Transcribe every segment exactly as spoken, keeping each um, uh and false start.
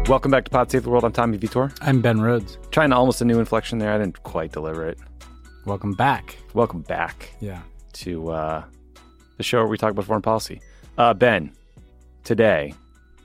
Welcome back to Pod Save the World. I'm Tommy Vitor. I'm Ben Rhodes. Trying to almost a new inflection there. I didn't quite deliver it. Welcome back. Welcome back. Yeah. To uh, the show where we talk about foreign policy. Uh, Ben, today,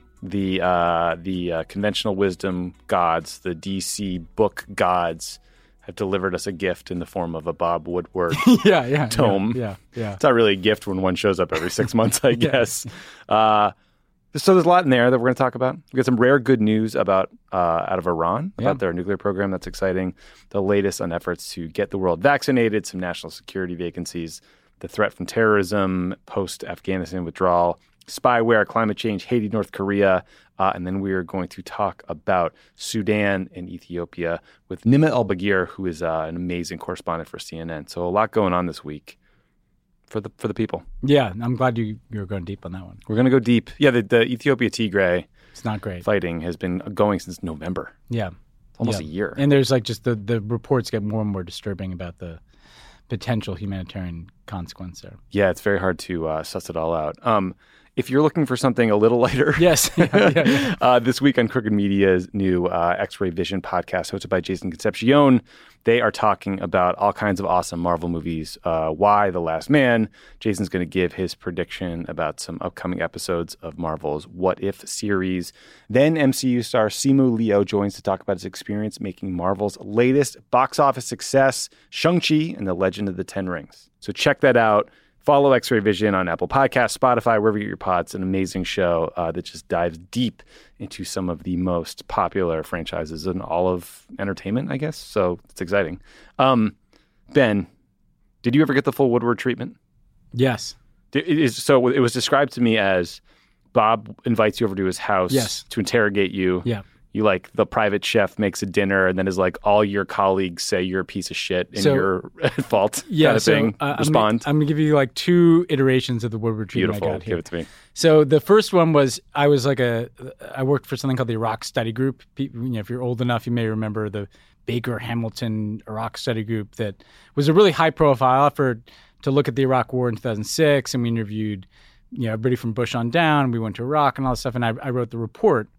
the uh, the uh, conventional wisdom gods, the D C book gods, have delivered us a gift in the form of a Bob Woodward yeah, yeah, tome. Yeah, yeah, yeah. It's not really a gift when one shows up every six months, I guess. yeah. uh, so there's a lot in there that we're going to talk about. We got some rare good news about uh, out of Iran, about yeah. their nuclear program. That's exciting. The latest on efforts to get the world vaccinated, some national security vacancies, the threat from terrorism, post-Afghanistan withdrawal, spyware, climate change, Haiti, North Korea, uh, and then we are going to talk about Sudan and Ethiopia with Nima El-Bagir, who is uh, an amazing correspondent for C N N. So a lot going on this week for the for the people. Yeah, I'm glad you you're going deep on that one. We're going to go deep. Yeah, the, the Ethiopia Tigray it's not great. fighting has been going since November. Yeah. Almost yeah. a year. And there's like just the, the reports get more and more disturbing about the potential humanitarian consequence there. Yeah, it's very hard to uh, suss it all out. Um, if you're looking for something a little lighter, yes, yeah, yeah, yeah. uh, this week on Crooked Media's new uh, X-Ray Vision podcast, hosted by Jason Concepcion, they are talking about all kinds of awesome Marvel movies. Uh, Why The Last Man? Jason's going to give his prediction about some upcoming episodes of Marvel's What If series. Then M C U star Simu Liu joins to talk about his experience making Marvel's latest box office success, Shang-Chi and the Legend of the Ten Rings. So check that out. Follow X-Ray Vision on Apple Podcasts, Spotify, wherever you get your pods. An amazing show uh, that just dives deep into some of the most popular franchises in all of entertainment, I guess. So it's exciting. Um, Ben, did you ever get the full Woodward treatment? Yes. It is, so it was described to me as Bob invites you over to his house yes. to interrogate you. Yeah. You like the private chef makes a dinner and then is like all your colleagues say you're a piece of shit and so, you're at fault yeah, kind of so, thing. Uh, Respond. I'm, I'm going to give you like two iterations of the Woodward treatment Beautiful. I got here. Give it to me. So the first one was I was like a I worked for something called the Iraq Study Group. People, you know, if you're old enough, you may remember the Baker Hamilton Iraq Study Group that was a really high profile effort to look at the Iraq War in two thousand six, and we interviewed you know everybody from Bush on down. We went to Iraq and all this stuff, and I, I wrote the report.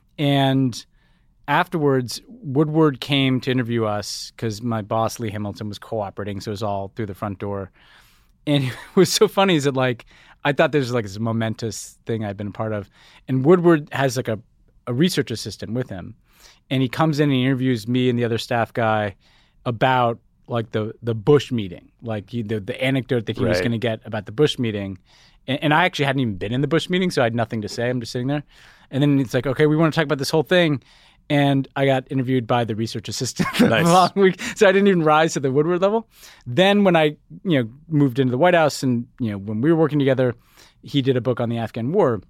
And afterwards, Woodward came to interview us because my boss, Lee Hamilton, was cooperating, so it was all through the front door. And it was so funny is that, like, I thought this was, like, this momentous thing I'd been a part of. And Woodward has, like, a, a research assistant with him. And he comes in and he interviews me and the other staff guy about, like, the, the Bush meeting, like, he, the, the anecdote that he right. was going to get about the Bush meeting. And, and I actually hadn't even been in the Bush meeting, so I had nothing to say. I'm just sitting there. And then it's like, okay, we want to talk about this whole thing. And I got interviewed by the research assistant for nice. the long week, so I didn't even rise to the Woodward level. Then when I, you know, moved into the White House, and you know, when we were working together, he did a book on the Afghan War,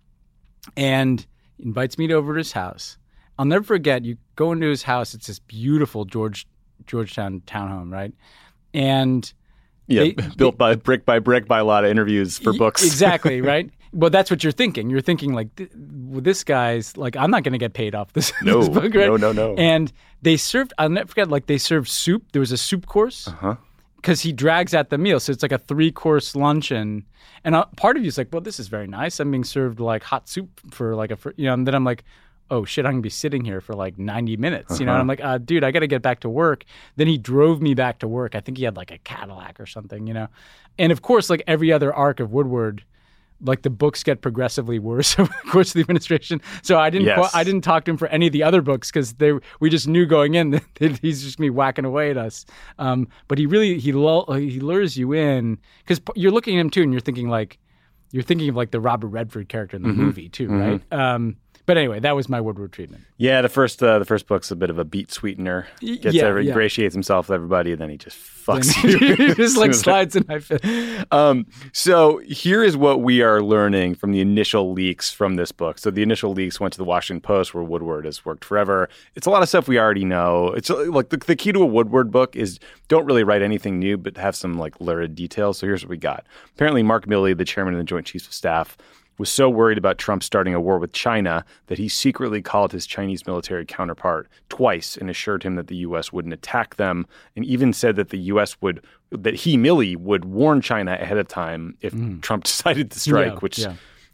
and invites me to over to his house. I'll never forget. You go into his house; it's this beautiful George Georgetown townhome, right? And yeah, they, built they, by brick by brick by a lot of interviews for books. Exactly, right? Well, that's what you're thinking. You're thinking like, well, this guy's like, I'm not going to get paid off this, no, this book, right? No, no, no. And they served, I'll never forget, like they served soup. There was a soup course uh-huh. because he drags out the meal. So it's like a three course luncheon. And uh, part of you is like, well, this is very nice. I'm being served like hot soup for like a, for, you know, and then I'm like, oh shit, I'm going to be sitting here for like ninety minutes, uh-huh. you know? And I'm like, uh, dude, I got to get back to work. Then he drove me back to work. I think he had like a Cadillac or something, you know? And of course, like every other arc of Woodward, like the books get progressively worse over the course of the administration. So I didn't yes. I didn't talk to him for any of the other books because they we just knew going in that he's just gonna be whacking away at us. Um, but he really he lull, he lures you in because you're looking at him too, and you're thinking like you're thinking of like the Robert Redford character in the mm-hmm. movie too, mm-hmm. right? Um, But anyway, that was my Woodward treatment. Yeah, the first uh, the first book's a bit of a beat sweetener. Gets yeah, every, yeah. ingratiates himself with everybody, and then he just fucks you. He just like slides in my face. Um, so here is what we are learning from the initial leaks from this book. So the initial leaks went to the Washington Post, where Woodward has worked forever. It's a lot of stuff we already know. It's like the, the key to a Woodward book is don't really write anything new, but have some like lurid details. So here's what we got. Apparently, Mark Milley, the chairman of the Joint Chiefs of Staff, was so worried about Trump starting a war with China that he secretly called his Chinese military counterpart twice and assured him that the U S wouldn't attack them, and even said that the U S would, that he, Milley, would warn China ahead of time if mm. Trump decided to strike, yeah, which yeah.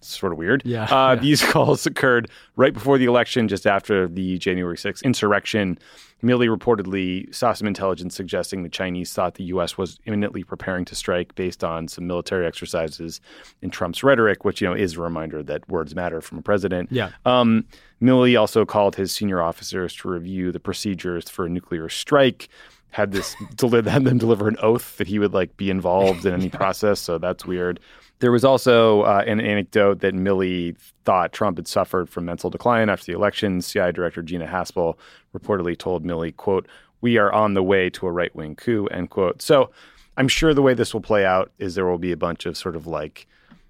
sort of weird. Yeah, uh, yeah. These calls occurred right before the election, just after the January sixth insurrection. Milley reportedly saw some intelligence suggesting the Chinese thought the U S was imminently preparing to strike based on some military exercises in Trump's rhetoric, which, you know, is a reminder that words matter from a president. Yeah. Um, Milley also called his senior officers to review the procedures for a nuclear strike. Had this deli- had them deliver an oath that he would like be involved in any yeah. process. So that's weird. There was also uh, an anecdote that Milley thought Trump had suffered from mental decline after the election. C I A Director Gina Haspel reportedly told Milley, quote, "We are on the way to a right-wing coup," end quote. So I'm sure the way this will play out is there will be a bunch of sort of like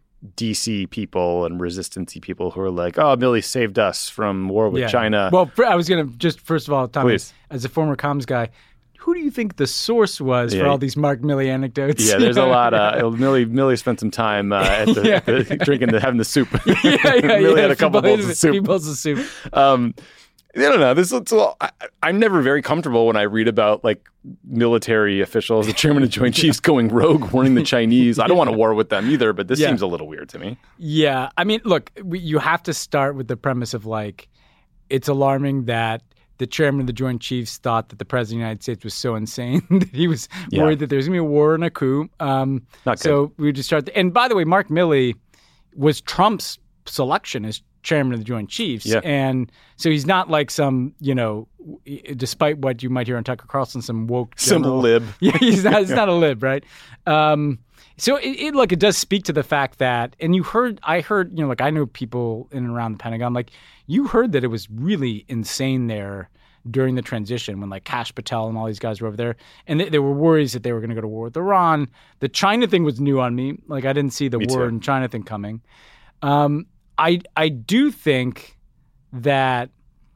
D C people and resistance-y people who are like, oh, Milley saved us from war with yeah. China. Well, I was going to just, first of all, Tommy, Please. As a former comms guy, who do you think the source was yeah. for all these Mark Milley anecdotes? Yeah, there's a lot of Milley. Milley spent some time uh, at the, yeah. at the drinking, the, having the soup. yeah, yeah, Milley yeah. had a couple bowls bowls of soup. Few bowls of soup. Um, I don't know. This looks. Well, I, I'm never very comfortable when I read about like military officials, the chairman of Joint Chiefs going rogue, warning the Chinese. I don't want to war with them either, but this yeah. seems a little weird to me. Yeah, I mean, look, we, you have to start with the premise of like, it's alarming that the chairman of the Joint Chiefs thought that the president of the United States was so insane that he was yeah. worried that there was going to be a war and a coup. Um, Not so good. we would just start. The, and by the way, Mark Milley was Trump's selection as chairman of the Joint Chiefs. Yeah. And so he's not like some, you know, despite what you might hear on Tucker Carlson, some woke Some general. lib. Yeah, he's not, he's not a lib, right? Um, so it, it look, it does speak to the fact that, and you heard, I heard, you know, like I know people in and around the Pentagon, like you heard that it was really insane there during the transition when like Kash Patel and all these guys were over there, and they, there were worries that they were going to go to war with Iran. The China thing was new on me. Like I didn't see the Me war too. in China thing coming. Um, I I do think that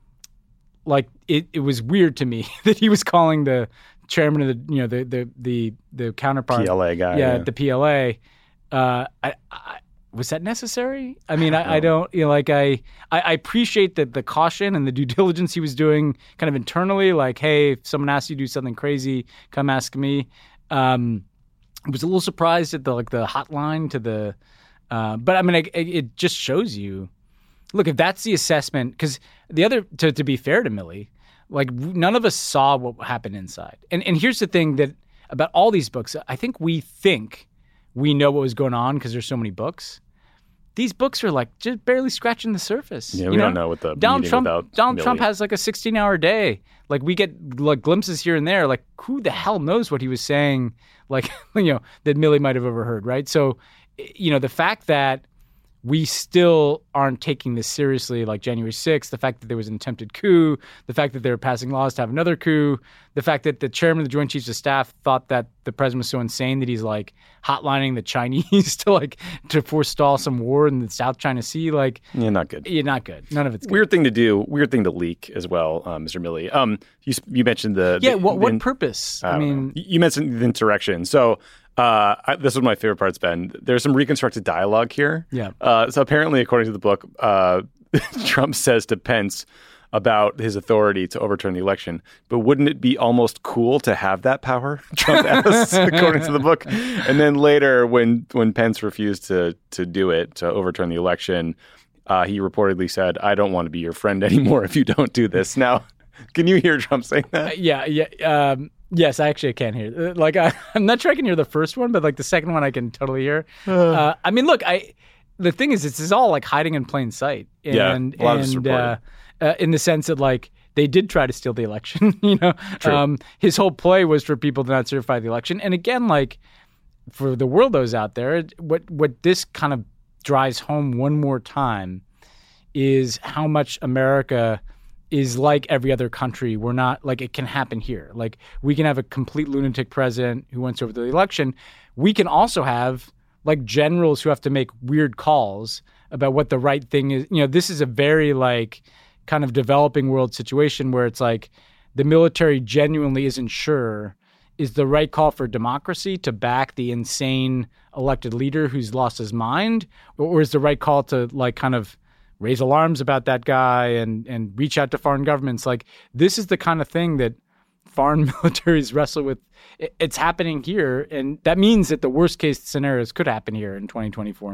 like it, it was weird to me that he was calling the chairman of the you know the the the, the counterpart P L A guy. yeah, Yeah, the P L A. Uh, I, I, was that necessary? I mean, I, I don't you know like I, I I appreciate the the caution and the due diligence he was doing kind of internally. Like, hey, if someone asks you to do something crazy, come ask me. Um, I was a little surprised at the like the hotline to the. Uh, but I mean, it, it just shows you. Look, if that's the assessment, because the other, to, to be fair to Milley, like none of us saw what happened inside. And and here's the thing that about all these books, I think we think we know what was going on because there's so many books. These books are like just barely scratching the surface. Yeah, you we know? don't know what the Donald meeting Trump. without Donald Milley. Trump has like a sixteen-hour day. Like we get like glimpses here and there. Like who the hell knows what he was saying? Like you know that Milley might have overheard, right? So. You know, the fact that we still aren't taking this seriously, like January sixth, the fact that there was an attempted coup, the fact that they were passing laws to have another coup, the fact that the chairman of the Joint Chiefs of Staff thought that the president was so insane that he's like hotlining the Chinese to like to forestall some war in the South China Sea, like yeah, not good. Yeah, not good. None of it's good. Weird thing to do. Weird thing to leak as well, um, Mister Milley. Um, you you mentioned the yeah. the, What what the, purpose? I, I mean, know. you mentioned the insurrection. So. Uh, I, this was my favorite part's been. There's some reconstructed dialogue here. Yeah. Uh, so apparently, according to the book, uh, Trump says to Pence about his authority to overturn the election, but wouldn't it be almost cool to have that power? Trump asks, according to the book. And then later, when when Pence refused to to do it, to overturn the election, uh, he reportedly said, "I don't want to be your friend anymore if you don't do this." Now, can you hear Trump saying that? Uh, yeah, yeah. Um, Yes, I actually can hear. Like, I, I'm not sure I can hear the first one, but like the second one, I can totally hear. Uh, I mean, look, I. The thing is, this is all like hiding in plain sight. And, Yeah, a lot of it's and reported. uh, uh, in the sense that like they did try to steal the election. You know, True. Um, his whole play was for people to not certify the election. And again, like for the worldos out there, what what this kind of drives home one more time is how much America is like every other country. We're not like it can happen here. Like we can have a complete lunatic president who wants to overthrow the election. We can also have like generals who have to make weird calls about what the right thing is. You know, this is a very like kind of developing world situation where it's like the military genuinely isn't sure is the right call for democracy to back the insane elected leader who's lost his mind, or, or is the right call to like kind of raise alarms about that guy and and reach out to foreign governments. Like this is the kind of thing that foreign militaries wrestle with. It's happening here, and that means that the worst case scenarios could happen here in twenty twenty-four and beyond.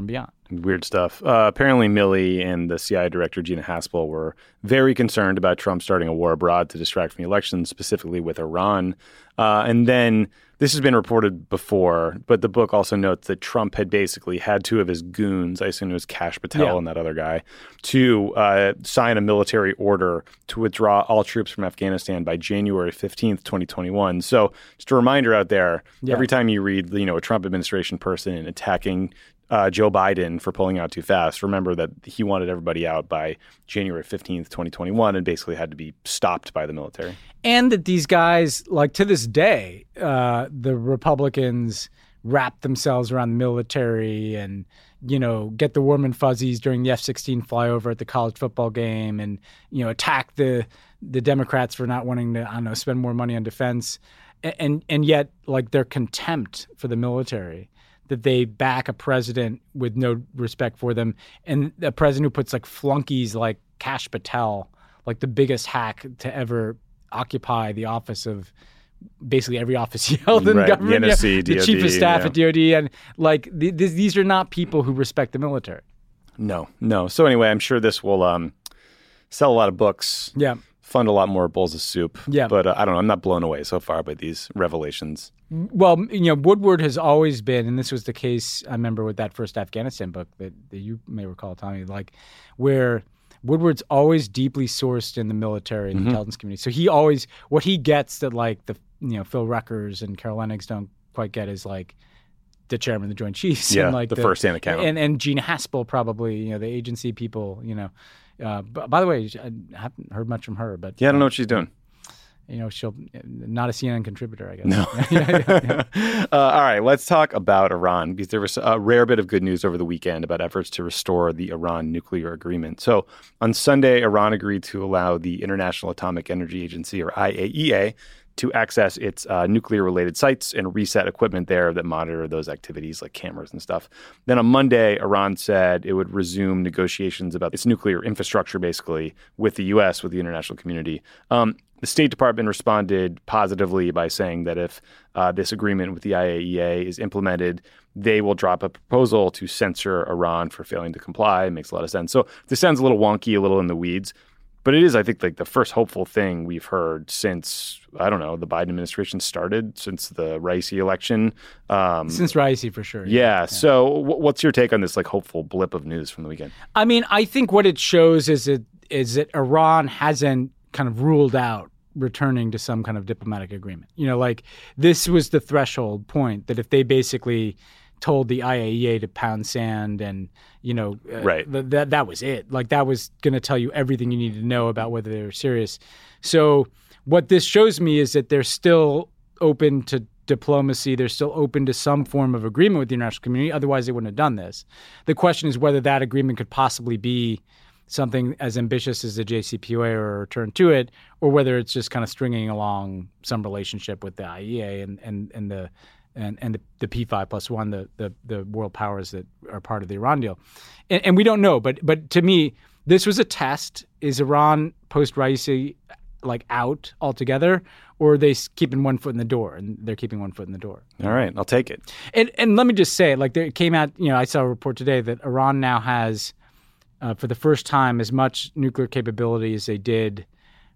Weird stuff. Uh, apparently, Milley and the C I A director, Gina Haspel, were very concerned about Trump starting a war abroad to distract from the election, specifically with Iran. Uh, and then this has been reported before, but the book also notes that Trump had basically had two of his goons, I assume it was Kash Patel yeah. and that other guy, to uh, sign a military order to withdraw all troops from Afghanistan by January fifteenth, twenty twenty-one. So just a reminder out there, yeah. every time you read, you know, a Trump administration person attacking Uh, Joe Biden for pulling out too fast, remember that he wanted everybody out by January fifteenth, twenty twenty-one, and basically had to be stopped by the military. And that these guys, like to this day, uh, the Republicans wrap themselves around the military and, you know, get the warm and fuzzies during the F sixteen flyover at the college football game and, you know, attack the the Democrats for not wanting to, I don't know, spend more money on defense. And, and, and yet, like, their contempt for the military, that they back a president with no respect for them, and a president who puts like flunkies like Kash Patel, like the biggest hack to ever occupy the office of basically every office he held in right. government, the, N S C, yeah, D O D, the chief of staff yeah. at D O D, and like th- th- these are not people who respect the military. No, no. So anyway, I'm sure this will um, sell a lot of books. Yeah. Fund a lot more bowls of soup. Yeah. But uh, I don't know. I'm not blown away so far by these revelations. Well, you know, Woodward has always been, and this was the case, I remember with that first Afghanistan book that, that you may recall, Tommy, like where Woodward's always deeply sourced in the military and the mm-hmm. intelligence community. So he always, what he gets that like the, you know, Phil Ruckers and Carol Lennox don't quite get is like the chairman of the Joint Chiefs. Yeah, and like the, the first-hand account. And, and Gina Haspel probably, you know, the agency people, you know. Uh, b- by the way, I haven't heard much from her, but yeah, I don't know what she's doing. You know, she'll not a C N N contributor, I guess. No. yeah, yeah, yeah. Uh, all right, let's talk about Iran, because there was a rare bit of good news over the weekend about efforts to restore the Iran nuclear agreement. So on Sunday, Iran agreed to allow the International Atomic Energy Agency, or I A E A, to access its uh, nuclear-related sites and reset equipment there that monitor those activities like cameras and stuff. Then on Monday, Iran said it would resume negotiations about its nuclear infrastructure, basically, with the U S, with the international community. Um, the State Department responded positively by saying that if uh, this agreement with the I A E A is implemented, they will drop a proposal to censor Iran for failing to comply. It makes a lot of sense. So this sounds a little wonky, a little in the weeds. But it is, I think, like the first hopeful thing we've heard since, I don't know, the Biden administration started, since the Raisi election. Um, since Raisi, for sure. Yeah. yeah. So w- what's your take on this like hopeful blip of news from the weekend? I mean, I think what it shows is it is that Iran hasn't kind of ruled out returning to some kind of diplomatic agreement. You know, like this was the threshold point that if they basically told the I A E A to pound sand and, you know, uh, right. th- that that was it. Like that was going to tell you everything you needed to know about whether they were serious. So what this shows me is that they're still open to diplomacy. They're still open to some form of agreement with the international community. Otherwise, they wouldn't have done this. The question is whether that agreement could possibly be something as ambitious as the J C P O A or a return to it, or whether it's just kind of stringing along some relationship with the I A E A and, and, and the and, and the, the P five plus one, the, the the world powers that are part of the Iran deal. And, and we don't know, but but to me, this was a test. Is Iran post-Raisi like out altogether, or are they keeping one foot in the door? And they're keeping one foot in the door. All right, I'll take it. And and let me just say, like there came out, you know, I saw a report today that Iran now has, uh, for the first time, as much nuclear capability as they did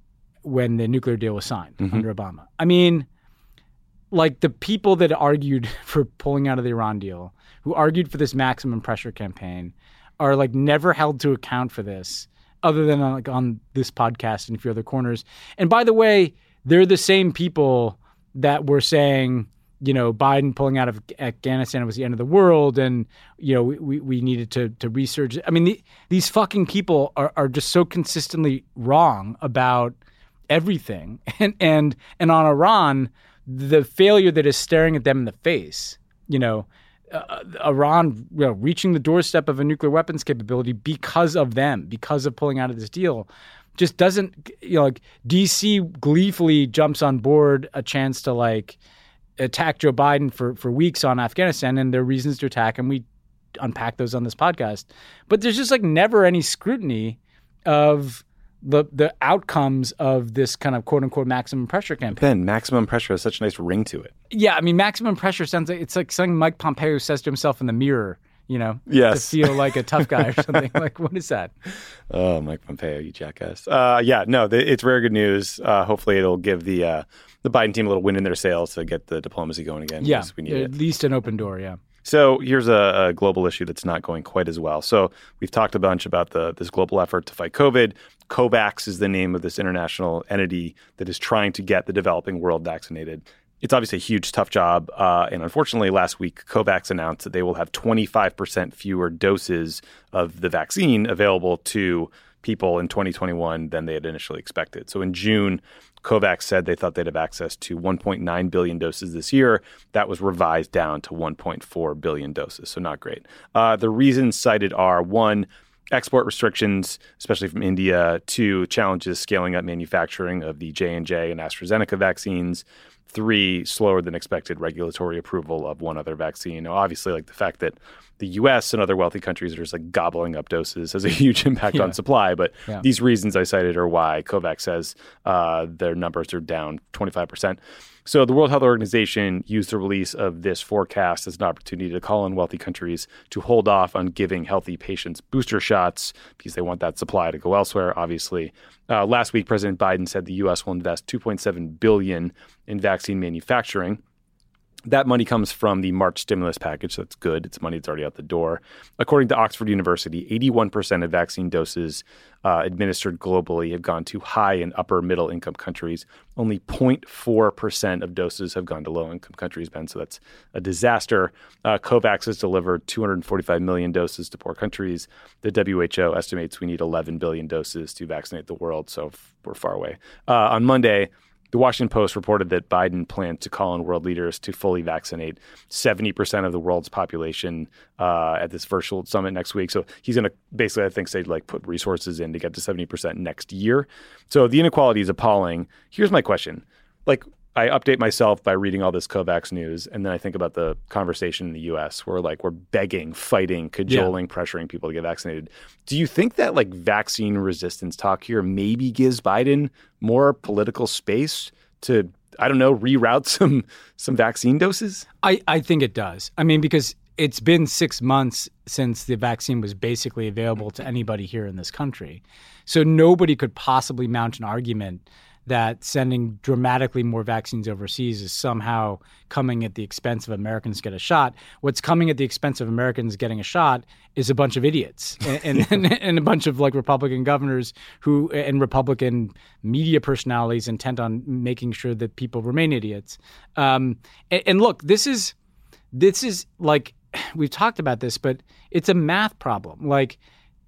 when the nuclear deal was signed mm-hmm. under Obama. I mean, like the people that argued for pulling out of the Iran deal, who argued for this maximum pressure campaign, are like never held to account for this, other than on, like on this podcast and a few other corners. And by the way, they're the same people that were saying, you know, Biden pulling out of Afghanistan was the end of the world, and you know, we we, we needed to to research. I mean, the, these fucking people are are just so consistently wrong about everything, and and and on Iran, the failure that is staring at them in the face, you know, uh, Iran, you know, reaching the doorstep of a nuclear weapons capability because of them, because of pulling out of this deal, just doesn't, you know, like D C gleefully jumps on board a chance to like attack Joe Biden for, for weeks on Afghanistan, and there are reasons to attack, and we unpack those on this podcast. But there's just like never any scrutiny of the the outcomes of this kind of quote unquote maximum pressure campaign. Ben, maximum pressure has such a nice ring to it. Yeah, I mean, maximum pressure sounds like it's like something Mike Pompeo says to himself in the mirror, you know, yes. to feel like a tough guy or something. Like, what is that? Oh, Mike Pompeo, you jackass. Uh, yeah, no, th- it's very good news. Uh, hopefully it'll give the uh, the Biden team a little wind in their sails to get the diplomacy going again. Yeah, we need at it. least an open door, yeah. So here's a, a global issue that's not going quite as well. So we've talked a bunch about the this global effort to fight COVID. COVAX is the name of this international entity that is trying to get the developing world vaccinated. It's obviously a huge, tough job. Uh, and unfortunately, last week, COVAX announced that they will have twenty-five percent fewer doses of the vaccine available to people in twenty twenty-one than they had initially expected. So in June, COVAX said they thought they'd have access to one point nine billion doses this year. That was revised down to one point four billion doses, so not great. Uh, the reasons cited are, one, export restrictions, especially from India, two, challenges scaling up manufacturing of the J and J and AstraZeneca vaccines, three, slower than expected regulatory approval of one other vaccine. Now, obviously, like the fact that the U S and other wealthy countries are just like gobbling up doses has a huge impact yeah. on supply. But yeah. these reasons I cited are why COVAX says uh, their numbers are down twenty-five percent. So the World Health Organization used the release of this forecast as an opportunity to call on wealthy countries to hold off on giving healthy patients booster shots because they want that supply to go elsewhere, obviously. Uh, last week, President Biden said the U S will invest two point seven billion dollars in vaccine manufacturing. That money comes from the March stimulus package, so that's good. It's money that's already out the door. According to Oxford University, eighty-one percent of vaccine doses uh, administered globally have gone to high and upper middle income countries. Only zero point four percent of doses have gone to low income countries, Ben, so that's a disaster. Uh, COVAX has delivered two hundred forty-five million doses to poor countries. The W H O estimates we need eleven billion doses to vaccinate the world, so we're far away. Uh, on Monday, The Washington Post reported that Biden planned to call on world leaders to fully vaccinate seventy percent of the world's population uh, at this virtual summit next week. So he's going to basically, I think, say, like put resources in to get to seventy percent next year. So the inequality is appalling. Here's my question. Like, I update myself by reading all this COVAX news, and then I think about the conversation in the U S where like we're begging, fighting, cajoling, yeah. pressuring people to get vaccinated. Do you think that like vaccine resistance talk here maybe gives Biden more political space to, I don't know, reroute some some vaccine doses? I, I think it does. I mean, because it's been six months since the vaccine was basically available to anybody here in this country. So nobody could possibly mount an argument that sending dramatically more vaccines overseas is somehow coming at the expense of Americans get a shot. What's coming at the expense of Americans getting a shot is a bunch of idiots and, and, and a bunch of like Republican governors who and Republican media personalities intent on making sure that people remain idiots. Um, and, and look, this is this is like we've talked about this, but it's a math problem. Like,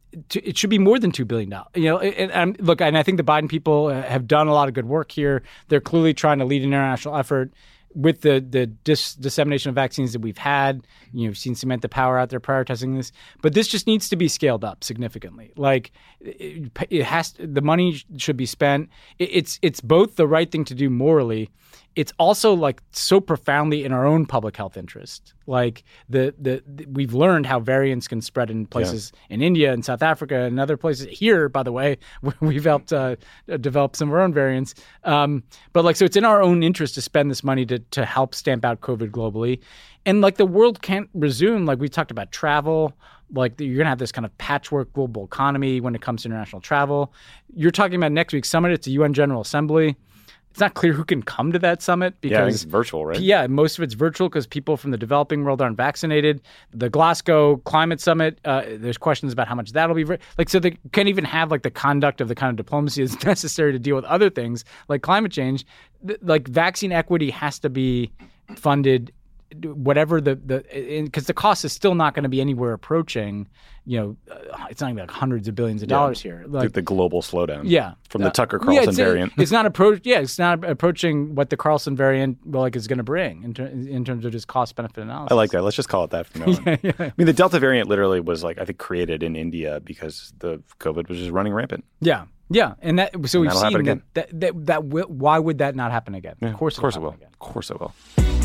it should be more than two billion dollars. You know, and, and look, and I think the Biden people have done a lot of good work here. They're clearly trying to lead an international effort with the the dis- dissemination of vaccines that we've had. You know, we've seen Samantha Power out there prioritizing this, but this just needs to be scaled up significantly. Like, it, it has to, the money should be spent. It, it's it's both the right thing to do morally. It's also like so profoundly in our own public health interest. Like the, the, the we've learned how variants can spread in places yeah. in India and South Africa and other places. Here, by the way, we've helped uh, develop some of our own variants. Um, but like, so it's in our own interest to spend this money to to help stamp out COVID globally. And like the world can't resume. Like we talked about travel. Like you're going to have this kind of patchwork global economy when it comes to international travel. You're talking about next week's summit. It's a U N General Assembly. It's not clear who can come to that summit because yeah, I think it's virtual, right? Yeah, most of it's virtual because people from the developing world aren't vaccinated. The Glasgow Climate Summit, uh, there's questions about how much that'll be. Like, so they can't even have like the conduct of the kind of diplomacy that's necessary to deal with other things like climate change. Like, vaccine equity has to be funded. Whatever the the because the cost is still not going to be anywhere approaching, you know, uh, it's not even like hundreds of billions of yeah. dollars here. Like the global slowdown, yeah, from the uh, Tucker Carlson yeah, it's, variant. It's not approach. Yeah, it's not approaching what the Carlson variant well, like is going to bring in, ter- in terms of just cost benefit analysis. I like that. Let's just call it that from now on. yeah, yeah. I mean, the Delta variant literally was like I think created in India because the COVID was just running rampant. Yeah. Yeah, and that so and we've seen that that, that that will, why would that not happen again? Yeah, of course, of course it will. Again. Of course it will.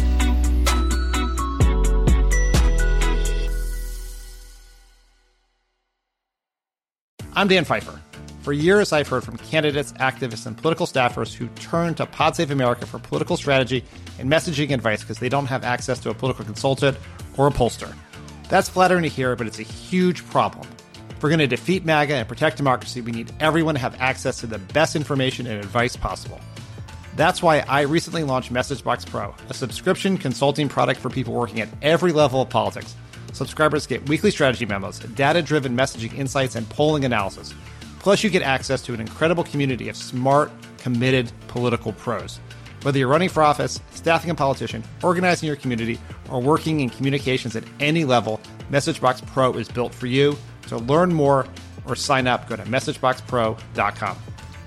I'm Dan Pfeiffer. For years, I've heard from candidates, activists, and political staffers who turn to Pod Save America for political strategy and messaging advice because they don't have access to a political consultant or a pollster. That's flattering to hear, but it's a huge problem. If we're going to defeat MAGA and protect democracy, we need everyone to have access to the best information and advice possible. That's why I recently launched MessageBox Pro, a subscription consulting product for people working at every level of politics. Subscribers get weekly strategy memos, data-driven messaging insights, and polling analysis. Plus, you get access to an incredible community of smart, committed political pros. Whether you're running for office, staffing a politician, organizing your community, or working in communications at any level, MessageBox Pro is built for you. To learn more or sign up, go to message box pro dot com.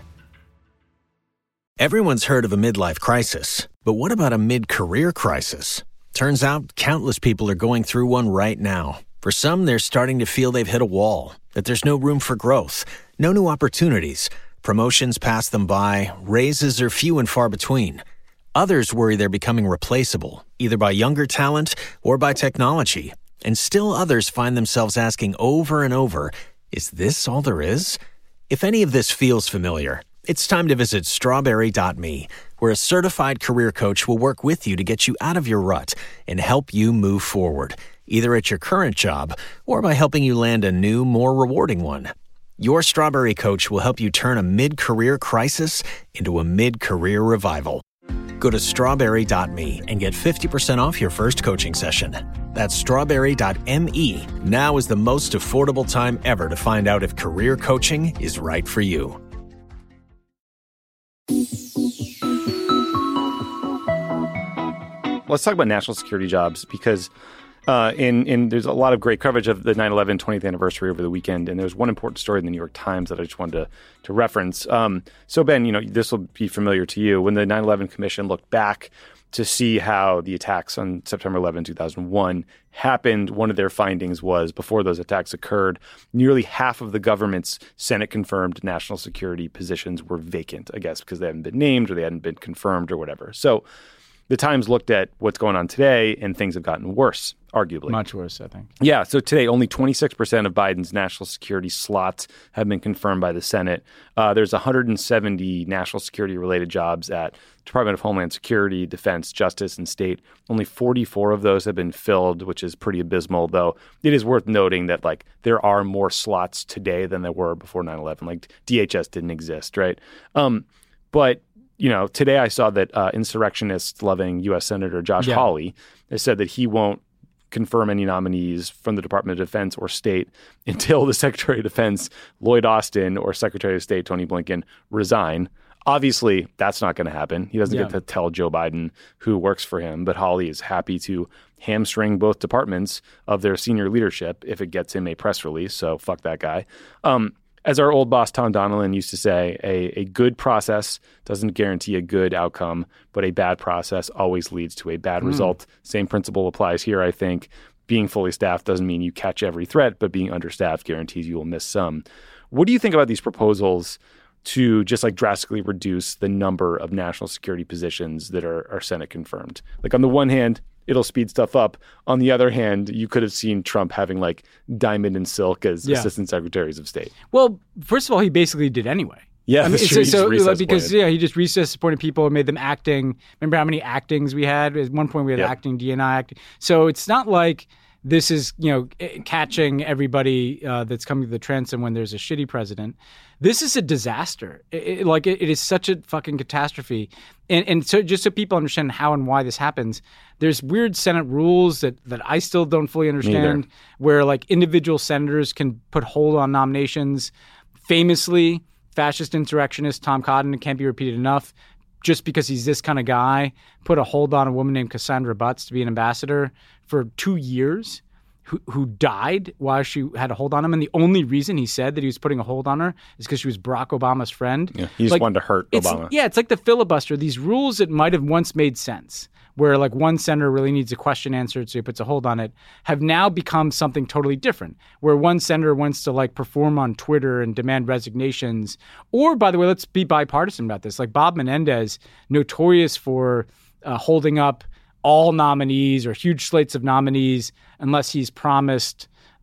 Everyone's heard of a midlife crisis, but what about a mid-career crisis? Turns out countless people are going through one right now. For some, they're starting to feel they've hit a wall, that there's no room for growth, no new opportunities. Promotions pass them by, raises are few and far between. Others worry they're becoming replaceable, either by younger talent or by technology. And still others find themselves asking over and over, is this all there is? If any of this feels familiar, it's time to visit strawberry dot me, where a certified career coach will work with you to get you out of your rut and help you move forward, either at your current job or by helping you land a new, more rewarding one. Your Strawberry coach will help you turn a mid-career crisis into a mid-career revival. Go to strawberry dot me and get fifty percent off your first coaching session. That's strawberry dot me. Now is the most affordable time ever to find out if career coaching is right for you. Let's talk about national security jobs because uh, in, in there's a lot of great coverage of the nine eleven twentieth anniversary over the weekend, and there's one important story in the New York Times that I just wanted to, to reference. Um, so, Ben, you know, this will be familiar to you. When the nine eleven Commission looked back to see how the attacks on September eleventh, two thousand one happened, one of their findings was before those attacks occurred, nearly half of the government's Senate-confirmed national security positions were vacant, I guess, because they hadn't been named or they hadn't been confirmed or whatever. So the Times looked at what's going on today, and things have gotten worse, arguably. Much worse, I think. Yeah. So today, only twenty-six percent of Biden's national security slots have been confirmed by the Senate. Uh, there's one hundred seventy national security-related jobs at Department of Homeland Security, Defense, Justice, and State. Only forty-four of those have been filled, which is pretty abysmal, though it is worth noting that, like, there are more slots today than there were before nine eleven. Like, D H S didn't exist, right? Um, but You know, today I saw that uh, insurrectionist-loving U S Senator Josh yeah. Hawley has said that he won't confirm any nominees from the Department of Defense or State until the Secretary of Defense, Lloyd Austin, or Secretary of State, Tony Blinken, resign. Obviously, that's not going to happen. He doesn't yeah. get to tell Joe Biden who works for him, but Hawley is happy to hamstring both departments of their senior leadership if it gets him a press release, so fuck that guy. Um, As our old boss, Tom Donilon, used to say, a, a good process doesn't guarantee a good outcome, but a bad process always leads to a bad mm. result. Same principle applies here, I think. Being fully staffed doesn't mean you catch every threat, but being understaffed guarantees you will miss some. What do you think about these proposals to just like drastically reduce the number of national security positions that are, are Senate confirmed? Like, on the one hand, it'll speed stuff up. On the other hand, you could have seen Trump having like Diamond and Silk as yeah. assistant secretaries of state. Well, first of all, he basically did anyway. Yeah, I mean, so, so like, because yeah, he just recess appointed people and made them acting. Remember how many actings we had? At one point, we had yep. acting D N I acting. So it's not like this is, you know, catching everybody uh, that's coming to the transom when there's a shitty president. This is a disaster. It, it, like it, it is such a fucking catastrophe. And and so just so people understand how and why this happens, there's weird Senate rules that, that I still don't fully understand, Neither. where like individual senators can put hold on nominations. Famously, fascist insurrectionist Tom Cotton, it can't be repeated enough, just because he's this kind of guy, put a hold on a woman named Cassandra Butts to be an ambassador for two years, who who died while she had a hold on him. And the only reason he said that he was putting a hold on her is because she was Barack Obama's friend. Yeah, he just like, wanted to hurt Obama. Yeah, it's like the filibuster. These rules that might have once made sense, where like one senator really needs a question answered, so he puts a hold on it, have now become something totally different, where one senator wants to like perform on Twitter and demand resignations. Or, by the way, let's be bipartisan about this. Like Bob Menendez, notorious for uh, holding up all nominees or huge slates of nominees unless he's promised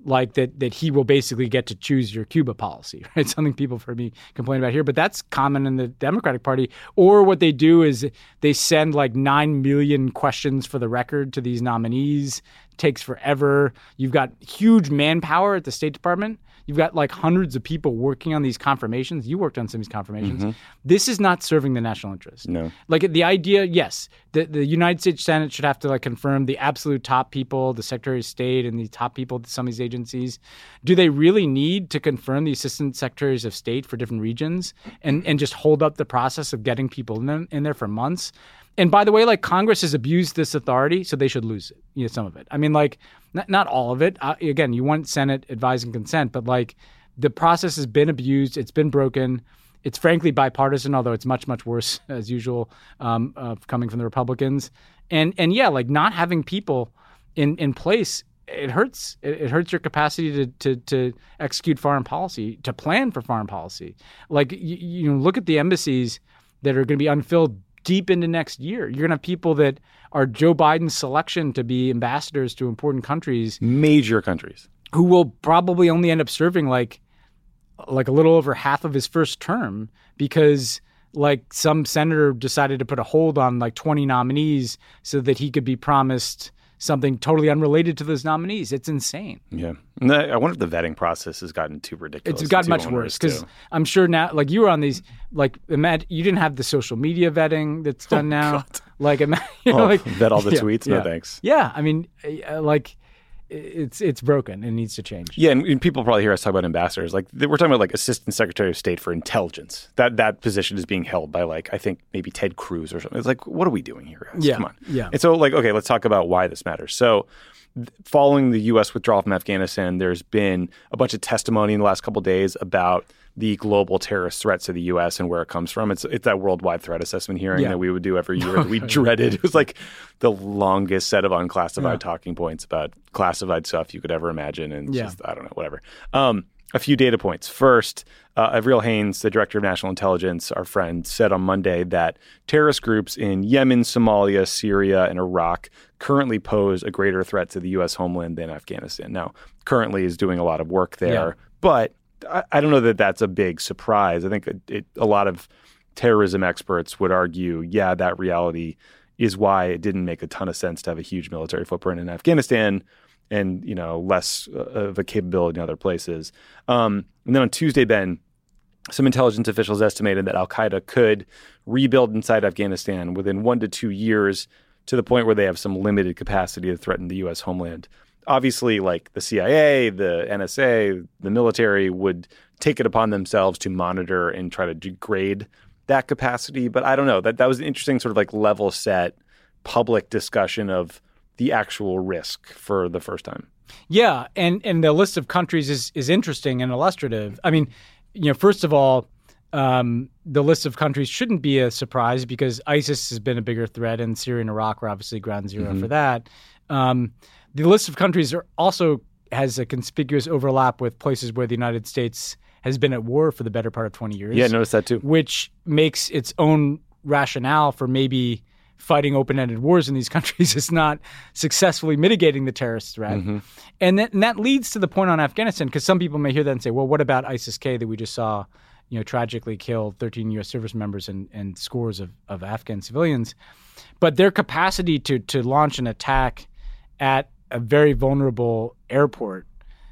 like that that he will basically get to choose your Cuba policy, right? Something people have heard me complain about here, but that's common in the Democratic Party. Or what they do is they send like nine million questions for the record to these nominees. It takes forever. You've got huge manpower at the State Department. You've got like hundreds of people working on these confirmations. You worked on some of these confirmations. Mm-hmm. This is not serving the national interest. No. Like the idea, yes, the, the United States Senate should have to like confirm the absolute top people, the Secretary of State and the top people at some of these agencies. Do they really need to confirm the Assistant Secretaries of State for different regions and, and just hold up the process of getting people in, them, in there for months? And by the way, like Congress has abused this authority, so they should lose it, you know, some of it. I mean, like not, not all of it. Uh, again, you want Senate advise and consent, but like the process has been abused. It's been broken. It's frankly bipartisan, although it's much, much worse as usual um, uh, coming from the Republicans. And and yeah, like not having people in, in place, it hurts. It, it hurts your capacity to, to to execute foreign policy, to plan for foreign policy. Like you, you know, look at the embassies that are going to be unfilled deep into next year. You're going to have people that are Joe Biden's selection to be ambassadors to important countries. Major countries. Who will probably only end up serving like like a little over half of his first term because like some senator decided to put a hold on like twenty nominees so that he could be promised something totally unrelated to those nominees. It's insane. Yeah. And I I wonder if the vetting process has gotten too ridiculous. It's gotten much worse because I'm sure now, like you were on these, like imagine you didn't have the social media vetting that's done oh, now. God. Like, you know, oh, like vet all the yeah, tweets. Yeah. No thanks. Yeah. I mean, uh, like it's it's broken. It needs to change. Yeah, and, and people probably hear us talk about ambassadors. Like we're talking about like Assistant Secretary of State for Intelligence. That that position is being held by like I think maybe Ted Cruz or something. It's like, what are we doing here, guys? Yeah, Come on. Yeah. And so like, okay, let's talk about why this matters. So th- following the U S withdrawal from Afghanistan, there's been a bunch of testimony in the last couple of days about the global terrorist threat to the U S and where it comes from. It's it's that worldwide threat assessment hearing yeah. that we would do every year that we dreaded. It was like the longest set of unclassified yeah. talking points about classified stuff you could ever imagine. And it's yeah. just, I don't know, whatever. Um, a few data points. First, uh, Avril Haines, the director of national intelligence, our friend, said on Monday that terrorist groups in Yemen, Somalia, Syria, and Iraq currently pose a greater threat to the U S homeland than Afghanistan. Now, currently is doing a lot of work there, yeah. but I, I don't know that that's a big surprise. I think it, it, a lot of terrorism experts would argue, yeah, that reality is why it didn't make a ton of sense to have a huge military footprint in Afghanistan and, you know, less uh, of a capability in other places. Um, and then on Tuesday, Ben, some intelligence officials estimated that al-Qaeda could rebuild inside Afghanistan within one to two years to the point where they have some limited capacity to threaten the U S homeland. Obviously, like the C I A, the N S A, the military would take it upon themselves to monitor and try to degrade that capacity. But I don't know. That that was an interesting sort of like level set public discussion of the actual risk for the first time. Yeah, and and the list of countries is is interesting and illustrative. I mean, you know, first of all, um, the list of countries shouldn't be a surprise because ISIS has been a bigger threat, and Syria and Iraq are obviously ground zero mm-hmm. for that. Um, the list of countries are also has a conspicuous overlap with places where the United States has been at war for the better part of twenty years. Yeah, notice that too. Which makes its own rationale for maybe fighting open-ended wars in these countries is not successfully mitigating the terrorist threat. Mm-hmm. And, that, and that leads to the point on Afghanistan, because some people may hear that and say, well, what about ISIS-K that we just saw, you know, tragically kill thirteen U S service members and, and scores of, of Afghan civilians? But their capacity to to launch an attack at a very vulnerable airport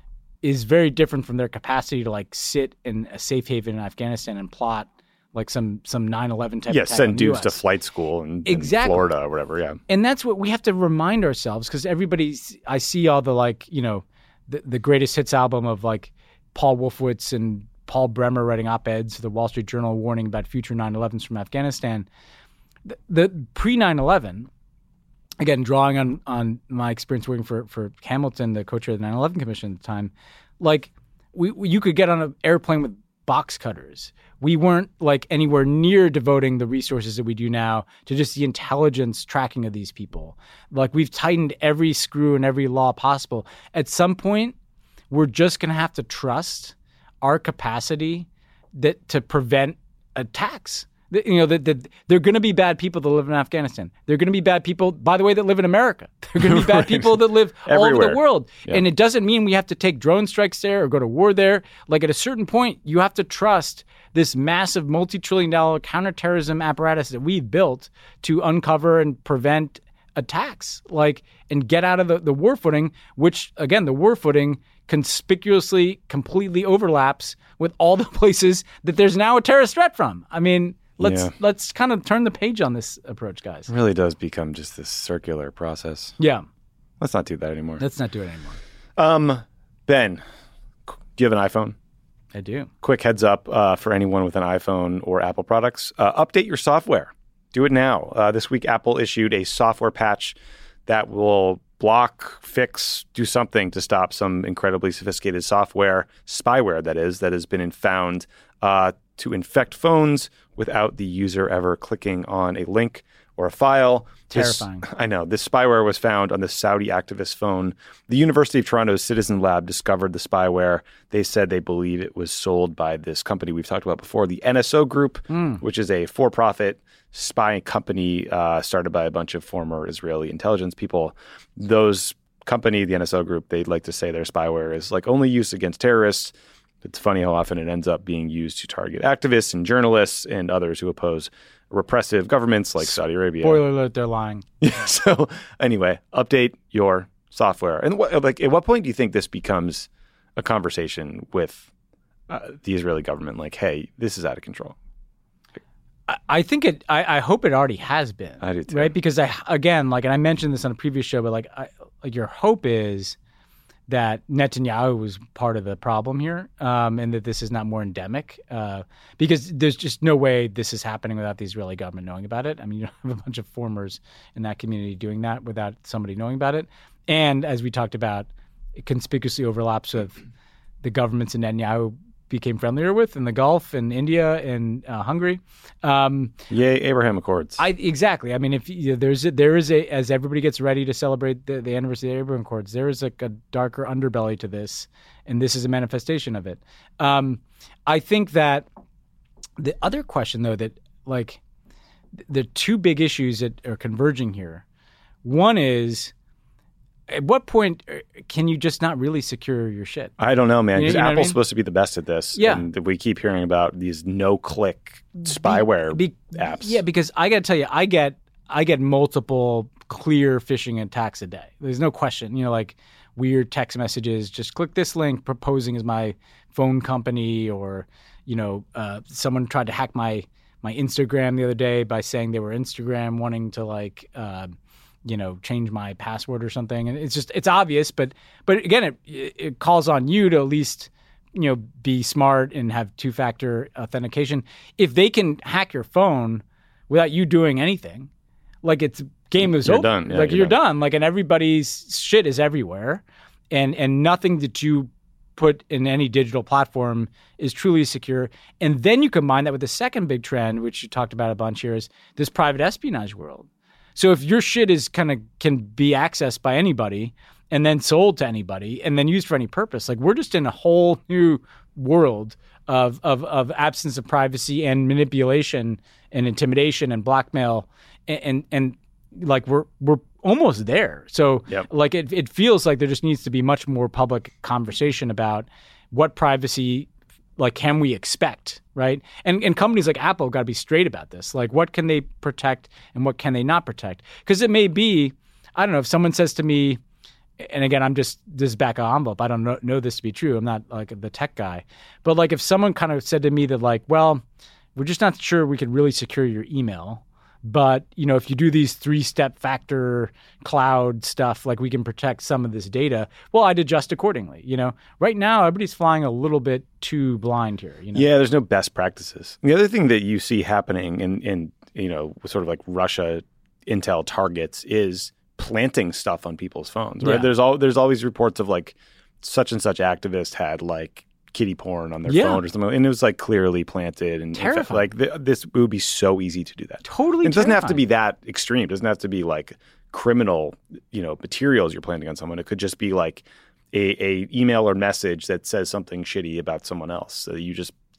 is very different from their capacity to like sit in a safe haven in Afghanistan and plot like some some nine eleven type yeah, attack send on the dudes U S. to flight school in, exactly. in Florida or whatever, yeah. And that's what we have to remind ourselves, because everybody's, I see all the like, you know, the, the greatest hits album of like Paul Wolfowitz and Paul Bremer writing op-eds for the Wall Street Journal warning about future nine elevens from Afghanistan. The, the pre nine eleven, again, drawing on, on my experience working for, for Hamilton, the co-chair of the nine eleven Commission at the time, like we, we you could get on an airplane with box cutters. We weren't like anywhere near devoting the resources that we do now to just the intelligence tracking of these people. Like we've tightened every screw and every law possible. At some point, we're just going to have to trust our capacity that to prevent attacks. The, you know, that the, they're going to be bad people that live in Afghanistan. They're going to be bad people, by the way, that live in America. They're going to be bad Right. people that live all over the world. Yeah. And it doesn't mean we have to take drone strikes there or go to war there. Like at a certain point, you have to trust this massive multi-trillion dollar counterterrorism apparatus that we've built to uncover and prevent attacks, like, and get out of the, the war footing, which, again, the war footing conspicuously, completely overlaps with all the places that there's now a terrorist threat from. I mean, let's Yeah. let's kind of turn the page on this approach, guys. It really does become just this circular process. Yeah, Let's not do that anymore. let's not do it anymore. Um, Ben, do you have an iPhone? I do. Quick heads up uh, for anyone with an iPhone or Apple products. Uh, update your software. Do it now. Uh, this week, Apple issued a software patch that will block, fix, do something to stop some incredibly sophisticated software, spyware that is, that has been found uh, to infect phones without the user ever clicking on a link or a file. This- Terrifying. I know. This spyware was found on the Saudi activist phone. The University of Toronto's Citizen Lab discovered the spyware. They said they believe it was sold by this company we've talked about before, the N S O Group, Mm. which is a for-profit spy company uh, started by a bunch of former Israeli intelligence people. Those company, the N S O Group, they'd like to say their spyware is like only used against terrorists. It's funny how often it ends up being used to target activists and journalists and others who oppose repressive governments like Saudi Arabia. Spoiler alert, they're lying. So anyway, update your software. And what, like, at what point do you think this becomes a conversation with uh, the Israeli government? Like, hey, this is out of control. I- I think it. I, I hope it already has been. I do too. Right, because I again, like, and I mentioned this on a previous show, but like, I, like your hope is that Netanyahu was part of the problem here, um, and that this is not more endemic, uh, because there's just no way this is happening without the Israeli government knowing about it. I mean, you don't have a bunch of formers in that community doing that without somebody knowing about it. And as we talked about, it conspicuously overlaps with the governments that Netanyahu became friendlier with in the Gulf and India and uh, Hungary. Um, Yay, Abraham Accords. I exactly. I mean, if you, there's a, there is a as everybody gets ready to celebrate the, the anniversary of the Abraham Accords, there is like a darker underbelly to this, and this is a manifestation of it. Um, I think that the other question, though, that like the two big issues that are converging here, one is, at what point can you just not really secure your shit? I don't know, man. You- Because you know what I Apple's mean? supposed to be the best at this. Yeah. And we keep hearing about these no-click spyware Be- apps. Yeah, because I got to tell you, I get I get multiple clear phishing attacks a day. There's no question. You know, like weird text messages. Just click this link, proposing as my phone company, or you know, uh, someone tried to hack my my Instagram the other day by saying they were Instagram, wanting to like. Uh, you know, change my password or something. And it's just, it's obvious, but, but again, it, it calls on you to at least, you know, be smart and have two-factor authentication. If they can hack your phone without you doing anything, like it's game is You're over. done. Yeah, like you're you're, done. done. Like, and everybody's shit is everywhere, and and nothing that you put in any digital platform is truly secure. And then you combine that with the second big trend, which you talked about a bunch here, is this private espionage world. So if your shit is kind of can be accessed by anybody and then sold to anybody and then used for any purpose, like we're just in a whole new world of of, of absence of privacy and manipulation and intimidation and blackmail, and and, and like we're we're almost there. So Yep. like it it feels like there just needs to be much more public conversation about what privacy. Like, can we expect, right? And and companies like Apple got to be straight about this. Like, what can they protect and what can they not protect? Because it may be, I don't know, if someone says to me, and again, I'm just, this is back of envelope. I don't know, know this to be true. I'm not like the tech guy. But like if someone kind of said to me that like, well, we're just not sure we could really secure your email. But, you know, if you do these three-step factor cloud stuff, like we can protect some of this data, well, I'd adjust accordingly. You know, right now, everybody's flying a little bit too blind here. You know? Yeah, there's no best practices. The other thing that you see happening in, in you know, sort of like Russia intel targets is planting stuff on people's phones, right? Yeah. There's all there's always reports of like such and such activist had like kitty porn on their Yeah. phone or something, and it was like clearly planted. And in fact, Terrifying. like th- this, it would be so easy to do that. Totally. It doesn't have to terrifying. be that extreme. It doesn't have to be like criminal, you know, materials you're planting on someone. It could just be like a, a email or message that says something shitty about someone else. So you just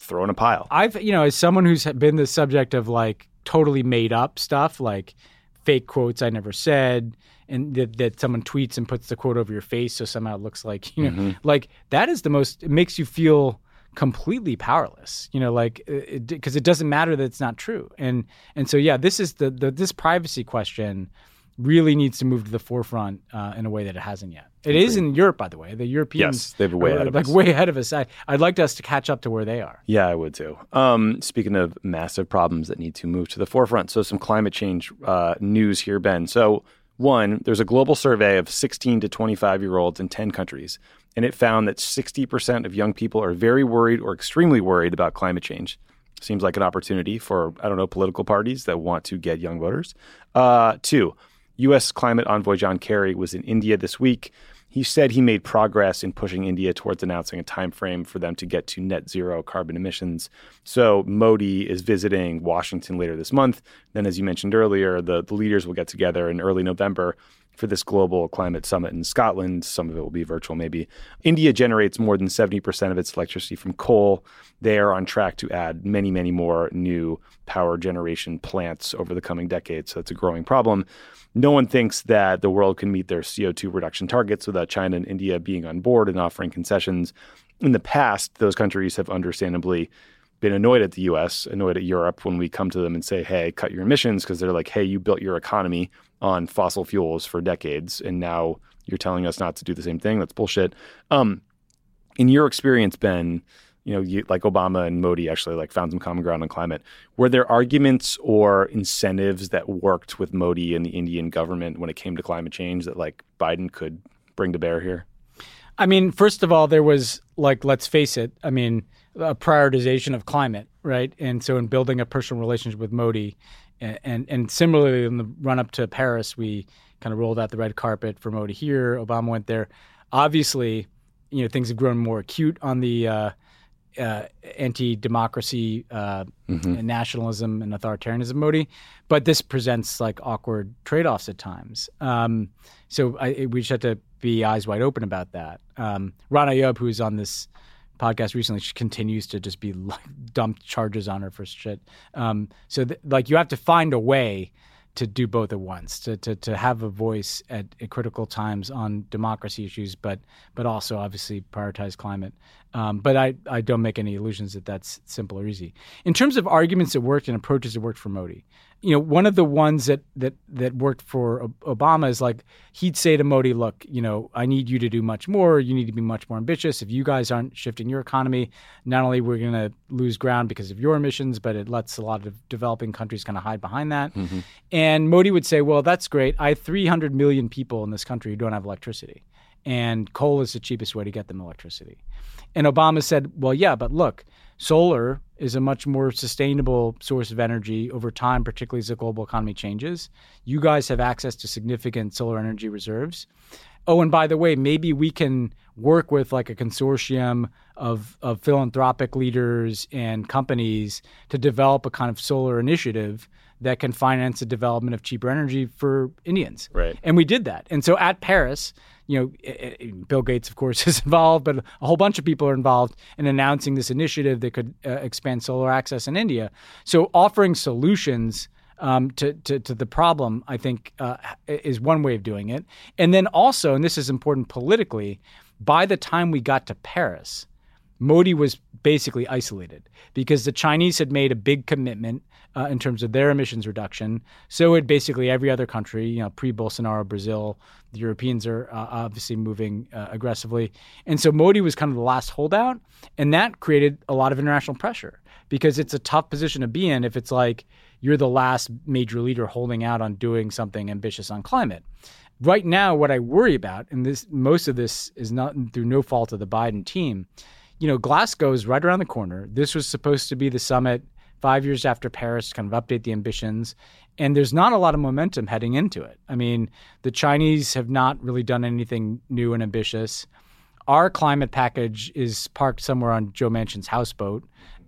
throw in a pile. I've, you know, as someone who's been the subject of like totally made up stuff, like fake quotes I never said, and that, that someone tweets and puts the quote over your face so somehow it looks like, you know, mm-hmm. like that is the most, it makes you feel completely powerless, you know, like, because it, it doesn't matter that it's not true. And and so, yeah, this is the, the this privacy question really needs to move to the forefront uh, in a way that it hasn't yet. It Agreed. Is in Europe, by the way. The Europeans, yes, they're way ahead of like us. way ahead of us. I, I'd like us to catch up to where they are. Yeah, I would too. Um, speaking of massive problems that need to move to the forefront, so some climate change uh, news here, Ben. So one, there's a global survey of sixteen to twenty-five year olds in ten countries, and it found that sixty percent of young people are very worried or extremely worried about climate change. Seems like an opportunity for, I don't know, political parties that want to get young voters. Uh, two, U S climate envoy John Kerry was in India this week. He said he made progress in pushing India towards announcing a time frame for them to get to net zero carbon emissions. So Modi is visiting Washington later this month. Then, as you mentioned earlier, the, the leaders will get together in early November for this global climate summit in Scotland. Some of it will be virtual, maybe. India generates more than seventy percent of its electricity from coal. They are on track to add many, many more new power generation plants over the coming decades. So it's a growing problem. No one thinks that the world can meet their C O two reduction targets without China and India being on board and offering concessions. In the past, those countries have understandably been annoyed at the U S, annoyed at Europe when we come to them and say, hey, cut your emissions, because they're like, hey, you built your economy on fossil fuels for decades, and now you're telling us not to do the same thing. That's bullshit. Um, in your experience, Ben, you know, you, like Obama and Modi actually like found some common ground on climate. Were there arguments or incentives that worked with Modi and the Indian government when it came to climate change that like Biden could bring to bear here? I mean, first of all, there was like, let's face it, I mean, a prioritization of climate, right? And so in building a personal relationship with Modi, and and, and similarly in the run up to Paris, we kind of rolled out the red carpet for Modi here. Obama went there. Obviously, you know, things have grown more acute on the uh, uh, anti-democracy, uh, mm-hmm. and nationalism and authoritarianism Modi, but this presents like awkward trade-offs at times. Um, so I, we just have to be eyes wide open about that. Um, Rana Ayyub, who's on this podcast recently, she continues to just be like, dumped charges on her for shit. Um, so th- like you have to find a way to do both at once, to to to have a voice at, at critical times on democracy issues, but but also obviously prioritize climate. Um, but I, I don't make any illusions that that's simple or easy. In terms of arguments that worked and approaches that worked for Modi, you know, one of the ones that that that worked for Obama is like he'd say to Modi, look, you know, I need you to do much more. You need to be much more ambitious. If you guys aren't shifting your economy, not only we're going to lose ground because of your emissions, but it lets a lot of developing countries kind of hide behind that. Mm-hmm. And Modi would say, well, that's great. I have three hundred million people in this country who don't have electricity. And coal is the cheapest way to get them electricity. And Obama said, well, yeah, but look, solar is a much more sustainable source of energy over time, particularly as the global economy changes. You guys have access to significant solar energy reserves. Oh, and by the way, maybe we can work with like a consortium of, of philanthropic leaders and companies to develop a kind of solar initiative that can finance the development of cheaper energy for Indians. Right. And we did that. And so at Paris, you know, it, it, Bill Gates, of course, is involved, but a whole bunch of people are involved in announcing this initiative that could uh, expand solar access in India. So offering solutions um, to, to, to the problem, I think, uh, is one way of doing it. And then also, and this is important politically, by the time we got to Paris, Modi was basically isolated because the Chinese had made a big commitment uh, in terms of their emissions reduction. So had basically every other country, you know, pre-Bolsonaro, Brazil, the Europeans are uh, obviously moving uh, aggressively. And so Modi was kind of the last holdout. And that created a lot of international pressure because it's a tough position to be in if it's like you're the last major leader holding out on doing something ambitious on climate. Right now, what I worry about, and this most of this is not through no fault of the Biden team, you know, Glasgow is right around the corner. This was supposed to be the summit five years after Paris, kind of update the ambitions. And there's not a lot of momentum heading into it. I mean, the Chinese have not really done anything new and ambitious. Our climate package is parked somewhere on Joe Manchin's houseboat.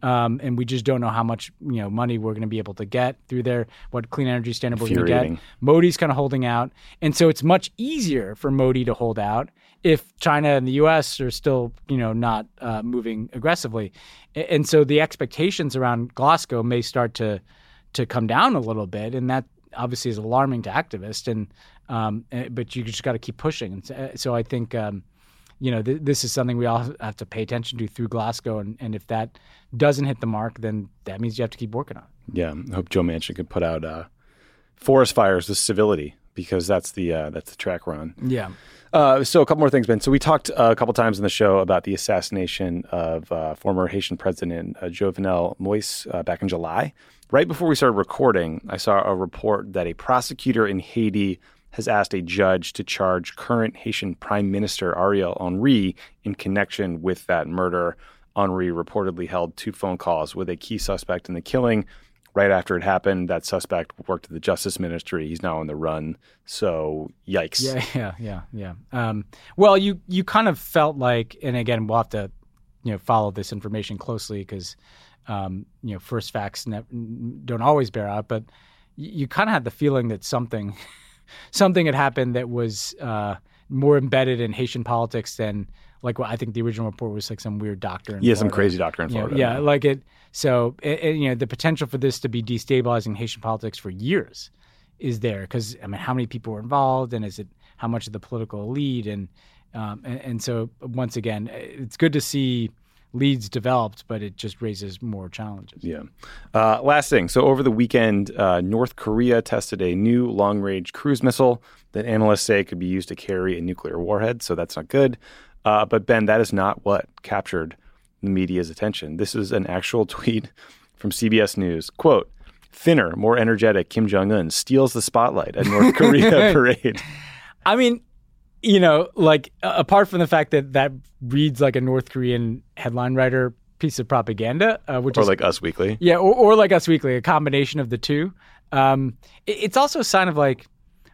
Um, and we just don't know how much you know money we're going to be able to get through there, what clean energy standard we're going to get. Modi's kind of holding out. And so it's much easier for Modi to hold out if China and the U S are still, you know, not uh, moving aggressively. And so the expectations around Glasgow may start to to come down a little bit, and that obviously is alarming to activists. And um, but you just got to keep pushing. And so, so I think um, you know th- this is something we all have to pay attention to through Glasgow. And, and if that doesn't hit the mark, then that means you have to keep working on it. Yeah, I hope Joe Manchin could put out uh, forest fires with civility, because that's the uh, that's the track we're on. Yeah. Uh, so a couple more things, Ben. So we talked uh, a couple times in the show about the assassination of uh, former Haitian President uh, Jovenel Moïse uh, back in July. Right before we started recording, I saw a report that a prosecutor in Haiti has asked a judge to charge current Haitian Prime Minister Ariel Henry in connection with that murder. Henry reportedly held two phone calls with a key suspect in the killing. Right after it happened, that suspect worked at the Justice Ministry. He's now on the run. So, yikes. Yeah, yeah, yeah, yeah. Um, well, you you kind of felt like, and again, we'll have to, you know, follow this information closely because, um, you know, first facts ne- don't always bear out. But you, you kind of had the feeling that something, something had happened that was uh, more embedded in Haitian politics than. Like what I think the original report was like some weird doctor in yeah, Florida. some crazy doctor in Florida. You know, yeah, like it. So it, it, you know, the potential for this to be destabilizing Haitian politics for years is there because I mean, how many people were involved, and is it how much of the political elite, and um, and, and so once again, it's good to see leads developed, but it just raises more challenges. Yeah. Uh, last thing. So over the weekend, uh, North Korea tested a new long-range cruise missile that analysts say could be used to carry a nuclear warhead. So that's not good. Uh, but Ben, that is not what captured the media's attention. This is an actual tweet from C B S News. Quote, thinner, more energetic Kim Jong-un steals the spotlight at North Korea parade. I mean, you know, like uh, apart from the fact that that reads like a North Korean headline writer piece of propaganda, uh, which or is like Us Weekly. Yeah, or, or like Us Weekly, a combination of the two. Um, it, it's also a sign of like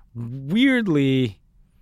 weirdly,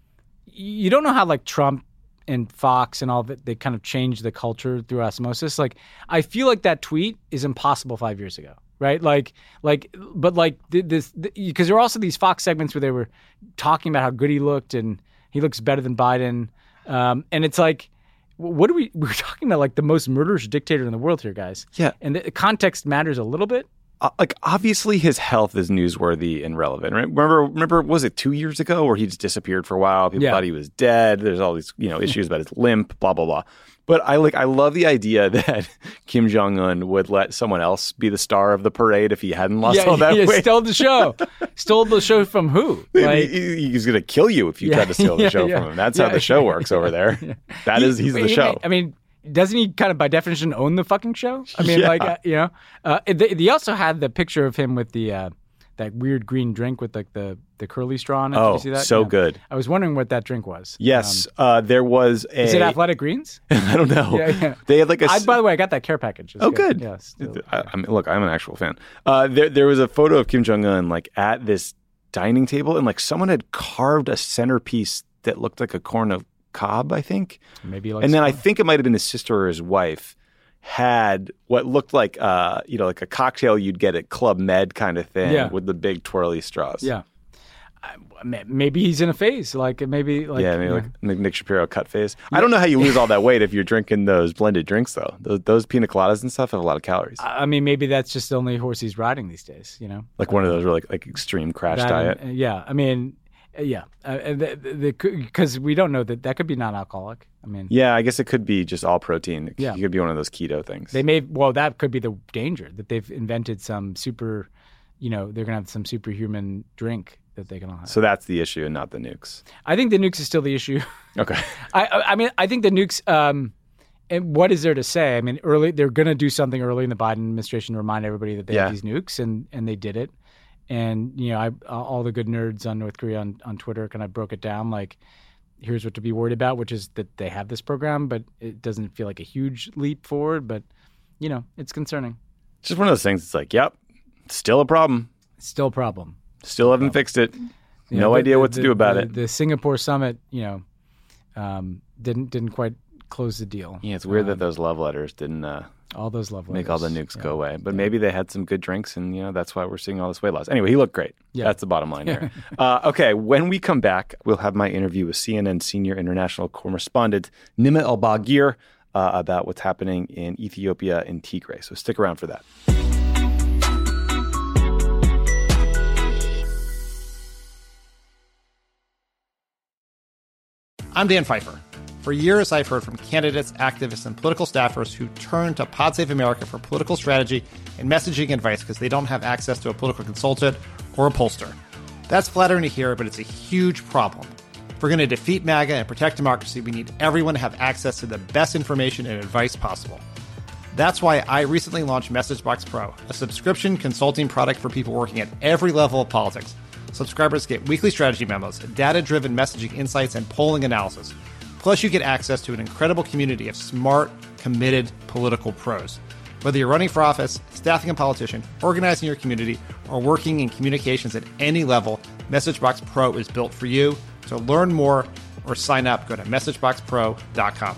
you don't know how like Trump and Fox and all that, they kind of changed the culture through osmosis. Like, I feel like that tweet is impossible five years ago, right? Like, like, but like this, because there were also these Fox segments where they were talking about how good he looked and he looks better than Biden. Um, and it's like, what are we, we're talking about like the most murderous dictator in the world here, guys. Yeah. And the context matters a little bit. Uh, like, obviously his health is newsworthy and relevant. Right? Remember, remember, was it two years ago where he just disappeared for a while? People yeah. thought he was dead. There's all these, you know, issues about his limp, blah, blah, blah. But I like, I love the idea that Kim Jong-un would let someone else be the star of the parade if he hadn't lost yeah, all that yeah, weight. Stole the show. Stole the show from who? Like, he, he's going to kill you if you yeah, try to steal the yeah, show yeah. from him. That's yeah, how the show yeah, works yeah, over there. Yeah. That he, is, he's the he, show. I mean, doesn't he kind of by definition own the fucking show? I mean, yeah. like, uh, you know, uh, they, they also had the picture of him with the, uh, that weird green drink with like the, the curly straw in it. Oh, Did you see that? so yeah. good. I was wondering what that drink was. Yes. Um, uh, there was a... Is it Athletic Greens? I don't know. Yeah, yeah. They had like a... I, by the way, I got that care package. It's oh, good. good. Yes. Yeah, I, I mean, look, I'm an actual fan. Uh, there, there was a photo of Kim Jong-un like at this dining table, and like someone had carved a centerpiece that looked like a corn of cob, I think. Maybe like and then I some- think it might have been his sister or his wife had what looked like uh you know like a cocktail you'd get at Club Med kind of thing Yeah. with the big twirly straws. Yeah. I, maybe he's in a phase. Like maybe like yeah, maybe you like know. Nick Nick Shapiro cut phase. I don't know how you lose all that weight if you're drinking those blended drinks though. Those, those pina coladas and stuff have a lot of calories. I mean, maybe that's just the only horse he's riding these days. You know, Like one of those really like extreme crash That diet. and- yeah, I mean, yeah, because we don't know that that could be non-alcoholic. I mean, Yeah, I guess it could be just all protein. It Yeah. could be one of those keto things. they may. Well, that could be the danger that they've invented some super. You know, they're gonna have some superhuman drink that they can all have. So that's the issue and not the nukes. I think the nukes is still the issue. Okay. I, I I mean, I think the nukes. Um, and what is there to say? I mean, early they're going to do something early in the Biden administration to remind everybody that they Yeah. have these nukes, and and they did it. And you know, I all the good nerds on North Korea on, on Twitter kind of broke it down like, here's what to be worried about, which is that they have this program, but it doesn't feel like a huge leap forward. But you know, it's concerning. It's just one of those things. It's like, yep, still a problem. It's still a problem. Still haven't fixed it. You No know, the- idea the- what to the- do about the- it. The Singapore summit, you know, um, didn't didn't quite close the deal. Yeah, it's weird um, that those love letters didn't uh, all those love letters make all the nukes yeah. go away. But yeah. maybe they had some good drinks, and you know that's why we're seeing all this weight loss. Anyway, he looked great. Yeah. That's the bottom line here. uh, okay, when we come back, we'll have my interview with C N N senior international correspondent Nima El-Bagir uh, about what's happening in Ethiopia and Tigray. So stick around for that. I'm Dan Pfeiffer. For years, I've heard from candidates, activists, and political staffers who turn to Pod Save America for political strategy and messaging advice because they don't have access to a political consultant or a pollster. That's flattering to hear, but it's a huge problem. If we're going to defeat MAGA and protect democracy, we need everyone to have access to the best information and advice possible. That's why I recently launched MessageBox Pro, a subscription consulting product for people working at every level of politics. Subscribers get weekly strategy memos, data-driven messaging insights, and polling analysis. Plus, you get access to an incredible community of smart, committed political pros. Whether you're running for office, staffing a politician, organizing your community, or working in communications at any level, MessageBox Pro is built for you. To learn more or sign up, go to message box pro dot com.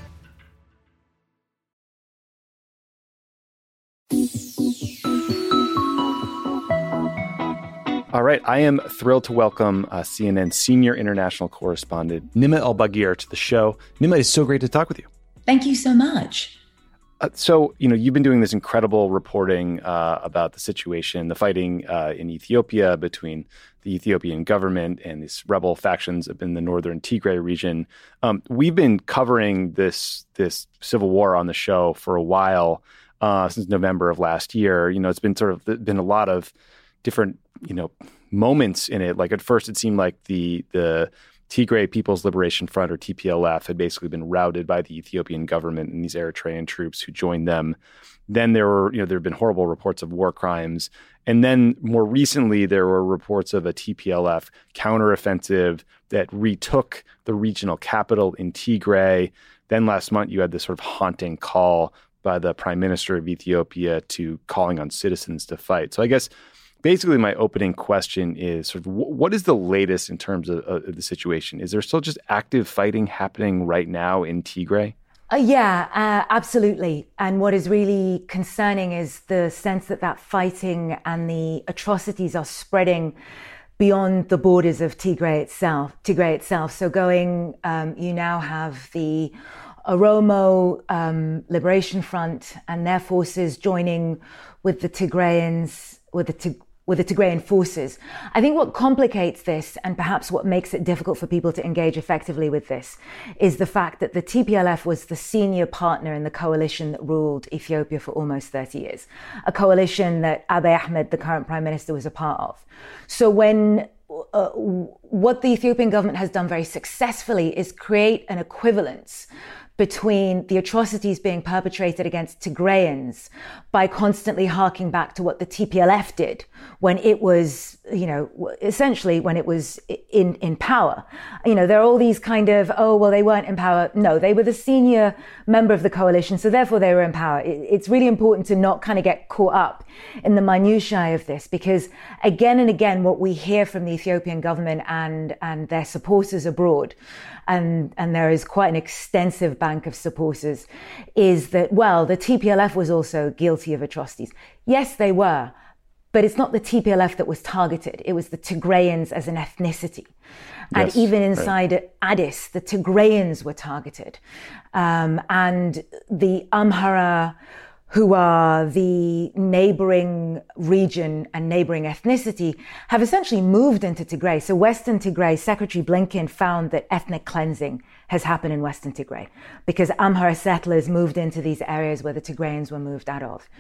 All right, I am thrilled to welcome uh, C N N senior international correspondent Nima El-Bagir to the show. Nima, it's so great to talk with you. Thank you so much. Uh, so, you know, you've been doing this incredible reporting uh, about the situation, the fighting uh, in Ethiopia between the Ethiopian government and these rebel factions up in the northern Tigray region. Um, we've been covering this this civil war on the show for a while, uh, since November of last year. You know, it's been sort of been a lot of different, you know, moments in it. Like at first, it seemed like the the Tigray People's Liberation Front, or T P L F, had basically been routed by the Ethiopian government and these Eritrean troops who joined them. Then there were, you know, there have been horrible reports of war crimes. And then more recently, there were reports of a T P L F counteroffensive that retook the regional capital in Tigray. Then last month, you had this sort of haunting call by the Prime Minister of Ethiopia to calling on citizens to fight. So I guess basically my opening question is sort of what is the latest in terms of, of the situation? Is there still just active fighting happening right now in Tigray? Uh, yeah, uh, absolutely. And what is really concerning is the sense that that fighting and the atrocities are spreading beyond the borders of Tigray itself. Tigray itself. So going, um, you now have the Oromo um, Liberation Front and their forces joining with the Tigrayans, with the Tig- with the Tigrayan forces. I think what complicates this, and perhaps what makes it difficult for people to engage effectively with this, is the fact that the T P L F was the senior partner in the coalition that ruled Ethiopia for almost thirty years, a coalition that Abiy Ahmed, the current prime minister, was a part of. So when uh, what the Ethiopian government has done very successfully is create an equivalence between the atrocities being perpetrated against Tigrayans by constantly harking back to what the T P L F did when it was, you know, essentially when it was in, in power. You know, there are all these kind of, oh, well, they weren't in power. No, they were the senior member of the coalition, so therefore they were in power. It, it's really important to not kind of get caught up in the minutiae of this, because again and again, what we hear from the Ethiopian government and, and their supporters abroad, and, and there is quite an extensive bank of supporters, is that, well, the T P L F was also guilty of atrocities. Yes, they were, but it's not the T P L F that was targeted. It was the Tigrayans as an ethnicity. And yes, even inside right. Addis, the Tigrayans were targeted. Um, and the Amhara, who are the neighboring region and neighboring ethnicity, have essentially moved into Tigray. So Western Tigray, Secretary Blinken found that ethnic cleansing has happened in Western Tigray because Amhara settlers moved into these areas where the Tigrayans were moved out of.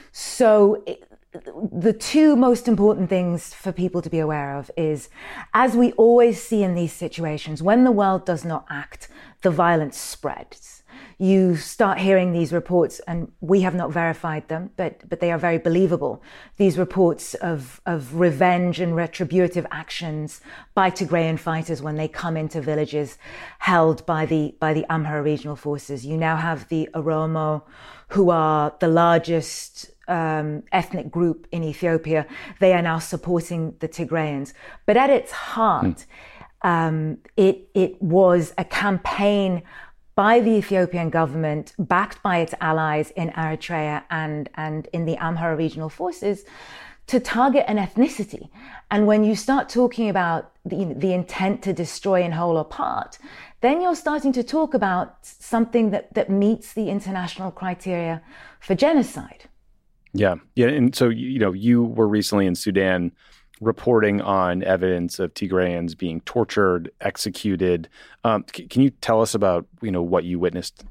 So it, the two most important things for people to be aware of is, as we always see in these situations, when the world does not act, the violence spreads. You start hearing these reports, and we have not verified them, but but they are very believable. These reports of, of revenge and retributive actions by Tigrayan fighters when they come into villages held by the by the Amhara regional forces. You now have the Oromo, who are the largest um, ethnic group in Ethiopia. They are now supporting the Tigrayans. But at its heart, mm. um, it it was a campaign by the Ethiopian government, backed by its allies in Eritrea and, and in the Amhara regional forces, to target an ethnicity. And when you start talking about the, the intent to destroy in whole or part, then you're starting to talk about something that, that meets the international criteria for genocide. Yeah. Yeah. And so, you know, you were recently in Sudan reporting on evidence of Tigrayans being tortured, executed. Um, c- can you tell us about, you know, what you witnessed?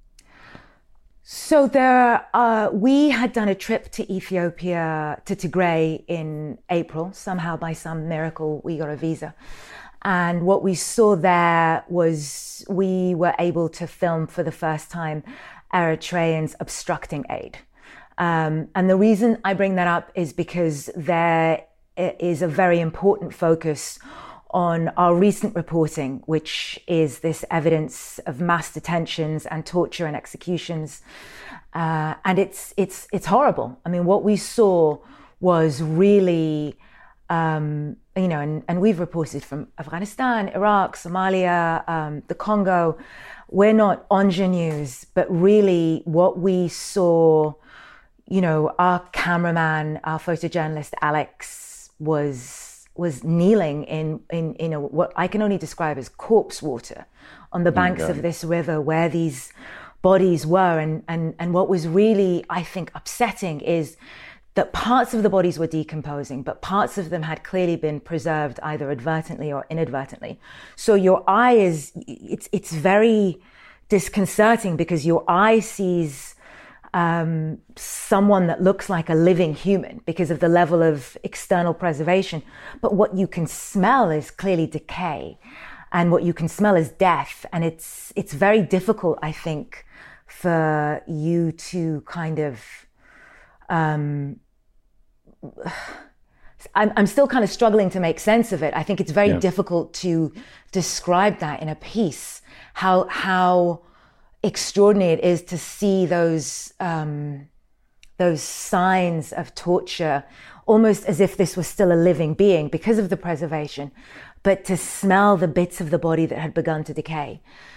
So there, uh, we had done a trip to Ethiopia, to Tigray in April. Somehow, by some miracle, we got a visa. And what we saw there was we were able to film for the first time Eritreans obstructing aid. Um, and the reason I bring that up is because there is a very important focus on our recent reporting, which is this evidence of mass detentions and torture and executions. Uh, and it's, it's, it's horrible. I mean, what we saw was really, um, you know, and, and we've reported from Afghanistan, Iraq, Somalia, um, the Congo. We're not ingenues, but really what we saw, you know, our cameraman, our photojournalist, Alex, was was kneeling in, in, in a, what I can only describe as corpse water on the banks of this river where these bodies were. And, and, and what was really, I think, upsetting is that parts of the bodies were decomposing, but parts of them had clearly been preserved either advertently or inadvertently. So your eye is, it's, it's very disconcerting because your eye sees Um, someone that looks like a living human because of the level of external preservation. But what you can smell is clearly decay, and what you can smell is death. And it's, it's very difficult, I think, for you to kind of, um, I'm, I'm still kind of struggling to make sense of it. I think it's very yeah. difficult to describe that in a piece, how, how, extraordinary it is to see those um, those signs of torture, almost as if this was still a living being because of the preservation, but to smell the bits of the body that had begun to decay.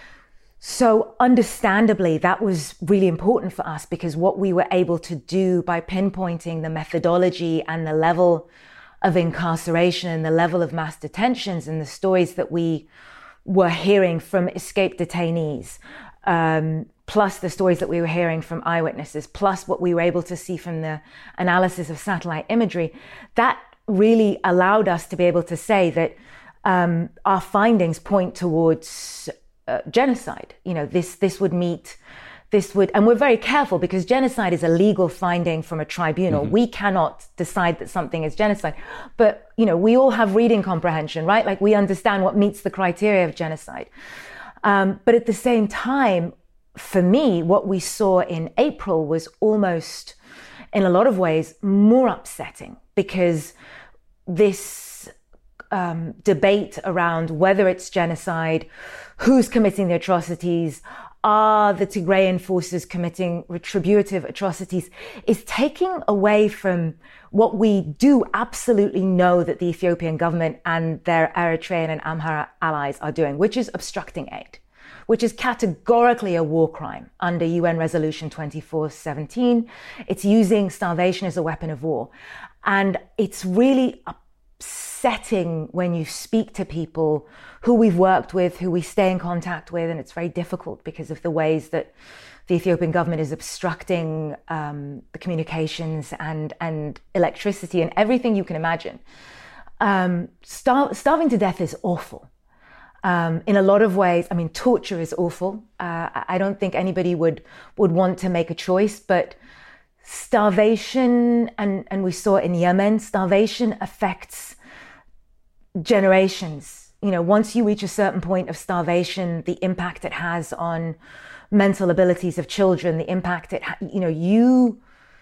So understandably, that was really important for us because what we were able to do by pinpointing the methodology and the level of incarceration and the level of mass detentions and the stories that we were hearing from escaped detainees, Um, plus the stories that we were hearing from eyewitnesses, plus what we were able to see from the analysis of satellite imagery, that really allowed us to be able to say that um, our findings point towards uh, genocide. You know, this this would meet, this would, and we're very careful because genocide is a legal finding from a tribunal. Mm-hmm. We cannot decide that something is genocide. But, you know, we all have reading comprehension, right? Like we understand what meets the criteria of genocide. Um, but at the same time, for me, what we saw in April was almost, in a lot of ways, more upsetting because this um, debate around whether it's genocide, who's committing the atrocities, are the Tigrayan forces committing retributive atrocities, is taking away from what we do absolutely know that the Ethiopian government and their Eritrean and Amhara allies are doing, which is obstructing aid, which is categorically a war crime under U N Resolution twenty-four seventeen. It's using starvation as a weapon of war. And it's really upsetting when you speak to people who we've worked with, who we stay in contact with, and it's very difficult because of the ways that the Ethiopian government is obstructing um, the communications and, and electricity and everything you can imagine. Um, star- starving to death is awful. Um, in a lot of ways, I mean, torture is awful. Uh, I don't think anybody would, would want to make a choice, but starvation, and, and we saw it in Yemen, starvation affects generations. You know, once you reach a certain point of starvation, the impact it has on mental abilities of children, the impact it, ha- you know, you,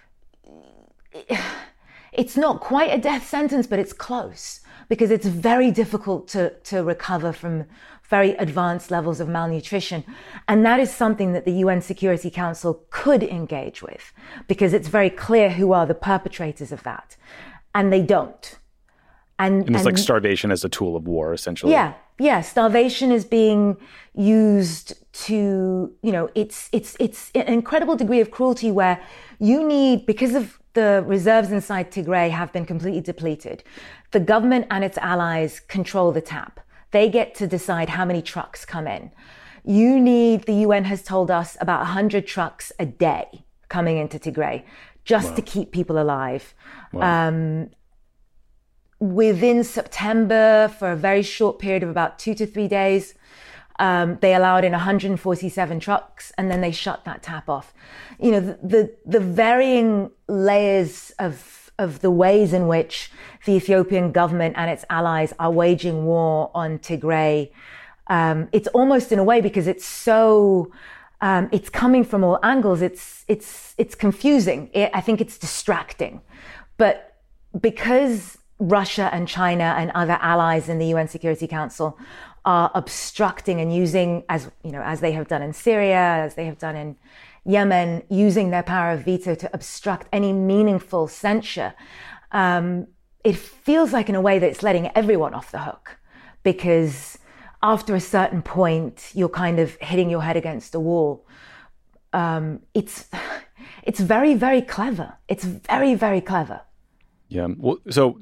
it's not quite a death sentence, but it's close because it's very difficult to, to recover from very advanced levels of malnutrition. And that is something that the U N Security Council could engage with because it's very clear who are the perpetrators of that. And they don't. And, and it's and, like starvation as a tool of war, essentially. Yeah. yeah, starvation is being used to, you know, it's it's it's an incredible degree of cruelty where you need, because of the reserves inside Tigray have been completely depleted, the government and its allies control the tap. They get to decide how many trucks come in. You need, the U N has told us, about one hundred trucks a day coming into Tigray just wow. to keep people alive. Wow. Um, within September, for a very short period of about two to three days, um, they allowed in one hundred forty-seven trucks, and then they shut that tap off. You know, the the, the varying layers of of the ways in which the Ethiopian government and its allies are waging war on Tigray. Um, it's almost in a way, because it's so, um, it's coming from all angles. It's, it's, it's confusing. It, I think it's distracting, but because Russia and China and other allies in the U N Security Council are obstructing and using, as, you know, as they have done in Syria, as they have done in Yemen, using their power of veto to obstruct any meaningful censure, um, it feels like in a way that it's letting everyone off the hook, because after a certain point, you're kind of hitting your head against a wall. Um, it's it's very, very clever. It's very, very clever. Yeah. Well, so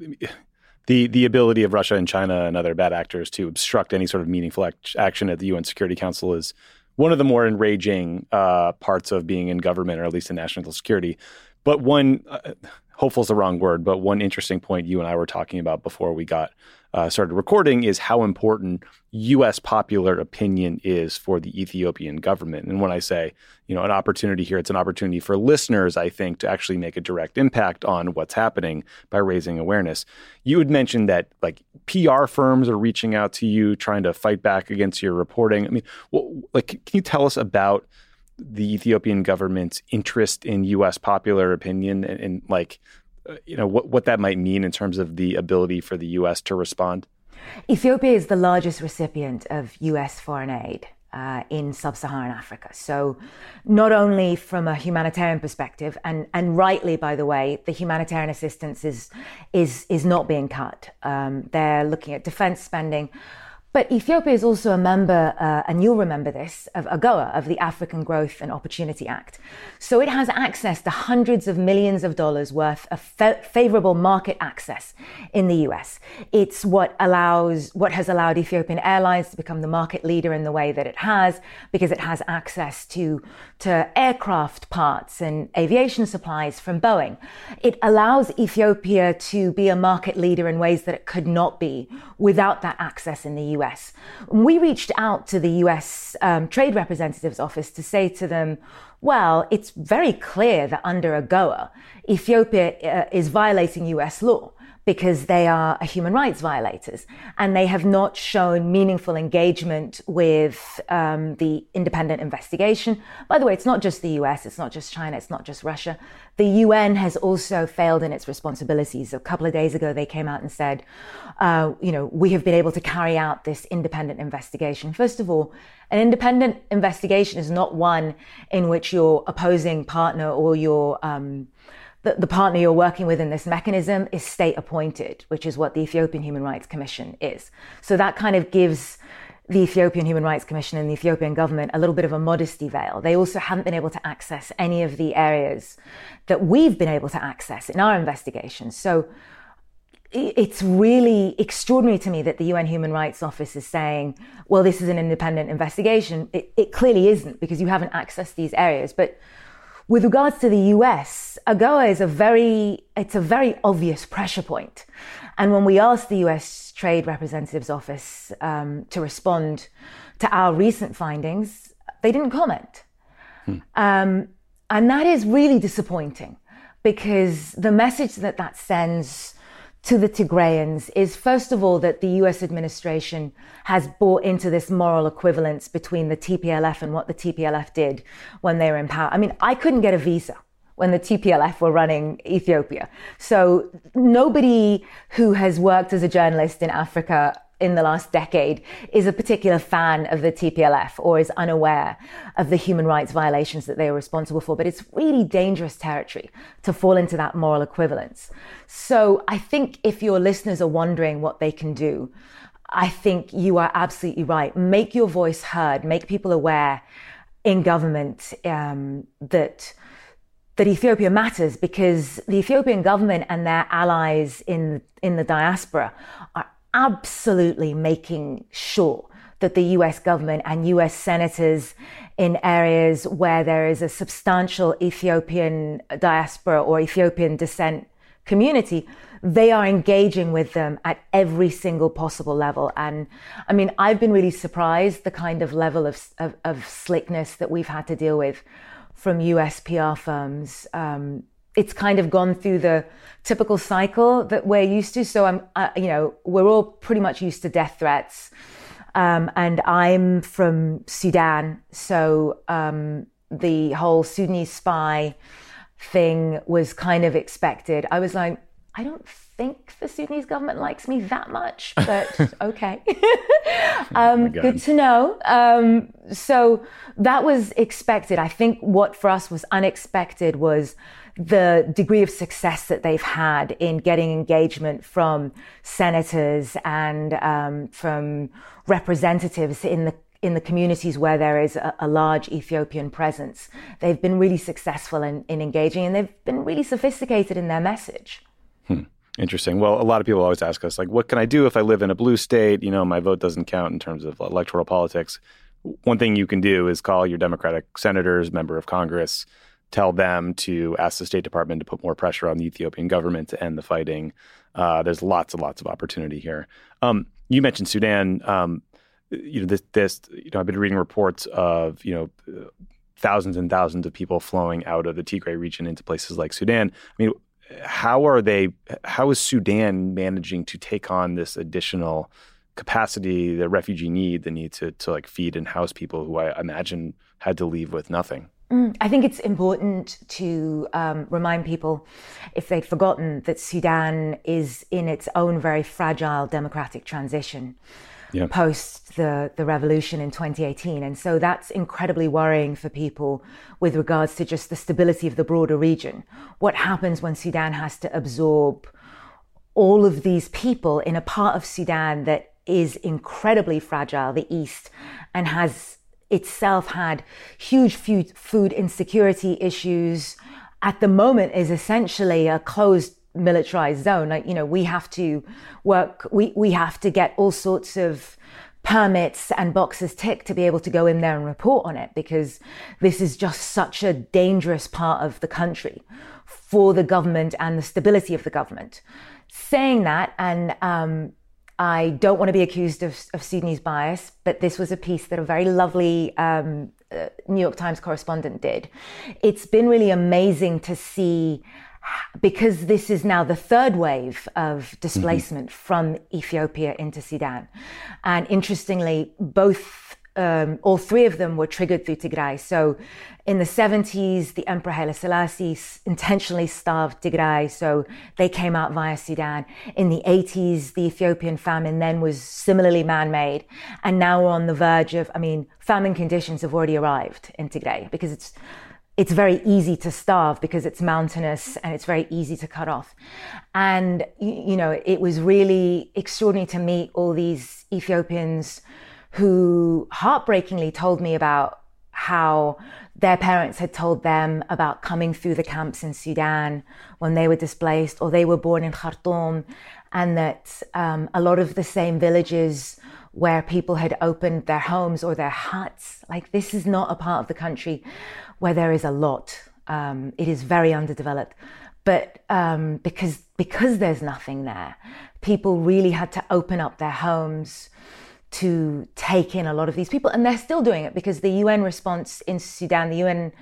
the the ability of Russia and China and other bad actors to obstruct any sort of meaningful act- action at the U N Security Council is one of the more enraging uh, parts of being in government, or at least in national security. But one, uh, hopeful is the wrong word, but one interesting point you and I were talking about before we got uh, started recording is how important U S popular opinion is for the Ethiopian government. And when I say, you know, an opportunity here, it's an opportunity for listeners, I think, to actually make a direct impact on what's happening by raising awareness. You had mentioned that, like, P R firms are reaching out to you, trying to fight back against your reporting. I mean, well, like, can you tell us about the Ethiopian government's interest in U S popular opinion and, and like, uh, you know, what, what that might mean in terms of the ability for the U S to respond? Ethiopia is the largest recipient of U S foreign aid uh, in sub-Saharan Africa. So not only from a humanitarian perspective, and, and rightly, by the way, the humanitarian assistance is, is, is not being cut. Um, they're looking at defense spending. But Ethiopia is also a member, uh, and you'll remember this, of AGOA, of the African Growth and Opportunity Act. So it has access to hundreds of millions of dollars worth of fa- favorable market access in the U S. It's what allows, what has allowed Ethiopian Airlines to become the market leader in the way that it has, because it has access to, to aircraft parts and aviation supplies from Boeing. It allows Ethiopia to be a market leader in ways that it could not be without that access in the U S. We reached out to the U S um, Trade Representative's office to say to them, well, it's very clear that under AGOA, Ethiopia uh, is violating U S law, because they are human rights violators, and they have not shown meaningful engagement with um, the independent investigation. By the way, it's not just the U S, it's not just China, it's not just Russia. The U N has also failed in its responsibilities. A couple of days ago, they came out and said, uh, you know, we have been able to carry out this independent investigation. First of all, an independent investigation is not one in which your opposing partner or your um, The, the partner you're working with in this mechanism is state appointed, which is what the Ethiopian Human Rights Commission is. So that kind of gives the Ethiopian Human Rights Commission and the Ethiopian government a little bit of a modesty veil. They also haven't been able to access any of the areas that we've been able to access in our investigations. So it's really extraordinary to me that the U N Human Rights Office is saying, well, this is an independent investigation. It, it clearly isn't, because you haven't accessed these areas. But with regards to the U S, AGOA is a very, it's a very obvious pressure point. And when we asked the U S Trade Representative's office um, to respond to our recent findings, they didn't comment. Hmm. Um, and that is really disappointing, because the message that that sends to the Tigrayans is, first of all, that the U S administration has bought into this moral equivalence between the T P L F and what the T P L F did when they were in power. I mean, I couldn't get a visa when the T P L F were running Ethiopia. So nobody who has worked as a journalist in Africa in the last decade is a particular fan of the T P L F or is unaware of the human rights violations that they were responsible for. But it's really dangerous territory to fall into that moral equivalence. So I think if your listeners are wondering what they can do, I think you are absolutely right. Make your voice heard. Make people aware in government um, that that Ethiopia matters, because the Ethiopian government and their allies in in the diaspora are absolutely making sure that the U S government and U S senators in areas where there is a substantial Ethiopian diaspora or Ethiopian descent community, they are engaging with them at every single possible level. And I mean, I've been really surprised the kind of level of, of, of slickness that we've had to deal with from U S P R firms. Um, it's kind of gone through the typical cycle that we're used to. So I'm, uh, you know, we're all pretty much used to death threats. Um, and I'm from Sudan. So um, the whole Sudanese spy thing was kind of expected. I was like, I don't think the Sudanese government likes me that much, but okay. um, oh good to know. Um, so that was expected. I think what for us was unexpected was the degree of success that they've had in getting engagement from senators and um, from representatives in the in the communities where there is a, a large Ethiopian presence. They've been really successful in, in engaging, and they've been really sophisticated in their message. Hmm. Interesting. Well, a lot of people always ask us, like, what can I do if I live in a blue state? You know, my vote doesn't count in terms of electoral politics. One thing you can do is call your Democratic senators, member of Congress, tell them to ask the State Department to put more pressure on the Ethiopian government to end the fighting. Uh, there's lots and lots of opportunity here. Um, you mentioned Sudan. Um, you know, this, this, you know, I've been reading reports of, you know, thousands and thousands of people flowing out of the Tigray region into places like Sudan. I mean, how are they, how is Sudan managing to take on this additional capacity, the refugee need, the need to, to like feed and house people who I imagine had to leave with nothing? Mm, I think it's important to um, remind people, if they've forgotten, that Sudan is in its own very fragile democratic transition. Yeah. Post the, the revolution in twenty eighteen. And so that's incredibly worrying for people with regards to just the stability of the broader region. What happens when Sudan has to absorb all of these people in a part of Sudan that is incredibly fragile, the East, and has itself had huge food, food insecurity issues, at the moment is essentially a closed militarized zone. Like, you know, we have to work, we, we have to get all sorts of permits and boxes ticked to be able to go in there and report on it, because this is just such a dangerous part of the country for the government and the stability of the government. Saying that, and um, I don't want to be accused of, of Sudanese bias, but this was a piece that a very lovely um, uh, New York Times correspondent did. It's been really amazing to see, because this is now the third wave of displacement mm-hmm. from Ethiopia into Sudan. And interestingly, both, um, all three of them were triggered through Tigray. So in the seventies, the Emperor Haile Selassie intentionally starved Tigray, so they came out via Sudan. In the eighties, the Ethiopian famine then was similarly man-made. And now we're on the verge of, I mean, famine conditions have already arrived in Tigray, because it's It's very easy to starve because it's mountainous and it's very easy to cut off. And, you know, it was really extraordinary to meet all these Ethiopians who heartbreakingly told me about how their parents had told them about coming through the camps in Sudan when they were displaced, or they were born in Khartoum, and that um, a lot of the same villages where people had opened their homes or their huts, like, this is not a part of the country where there is a lot. Um, it is very underdeveloped. But um, because because there's nothing there, people really had to open up their homes to take in a lot of these people. And they're still doing it, because the U N response in Sudan, the U N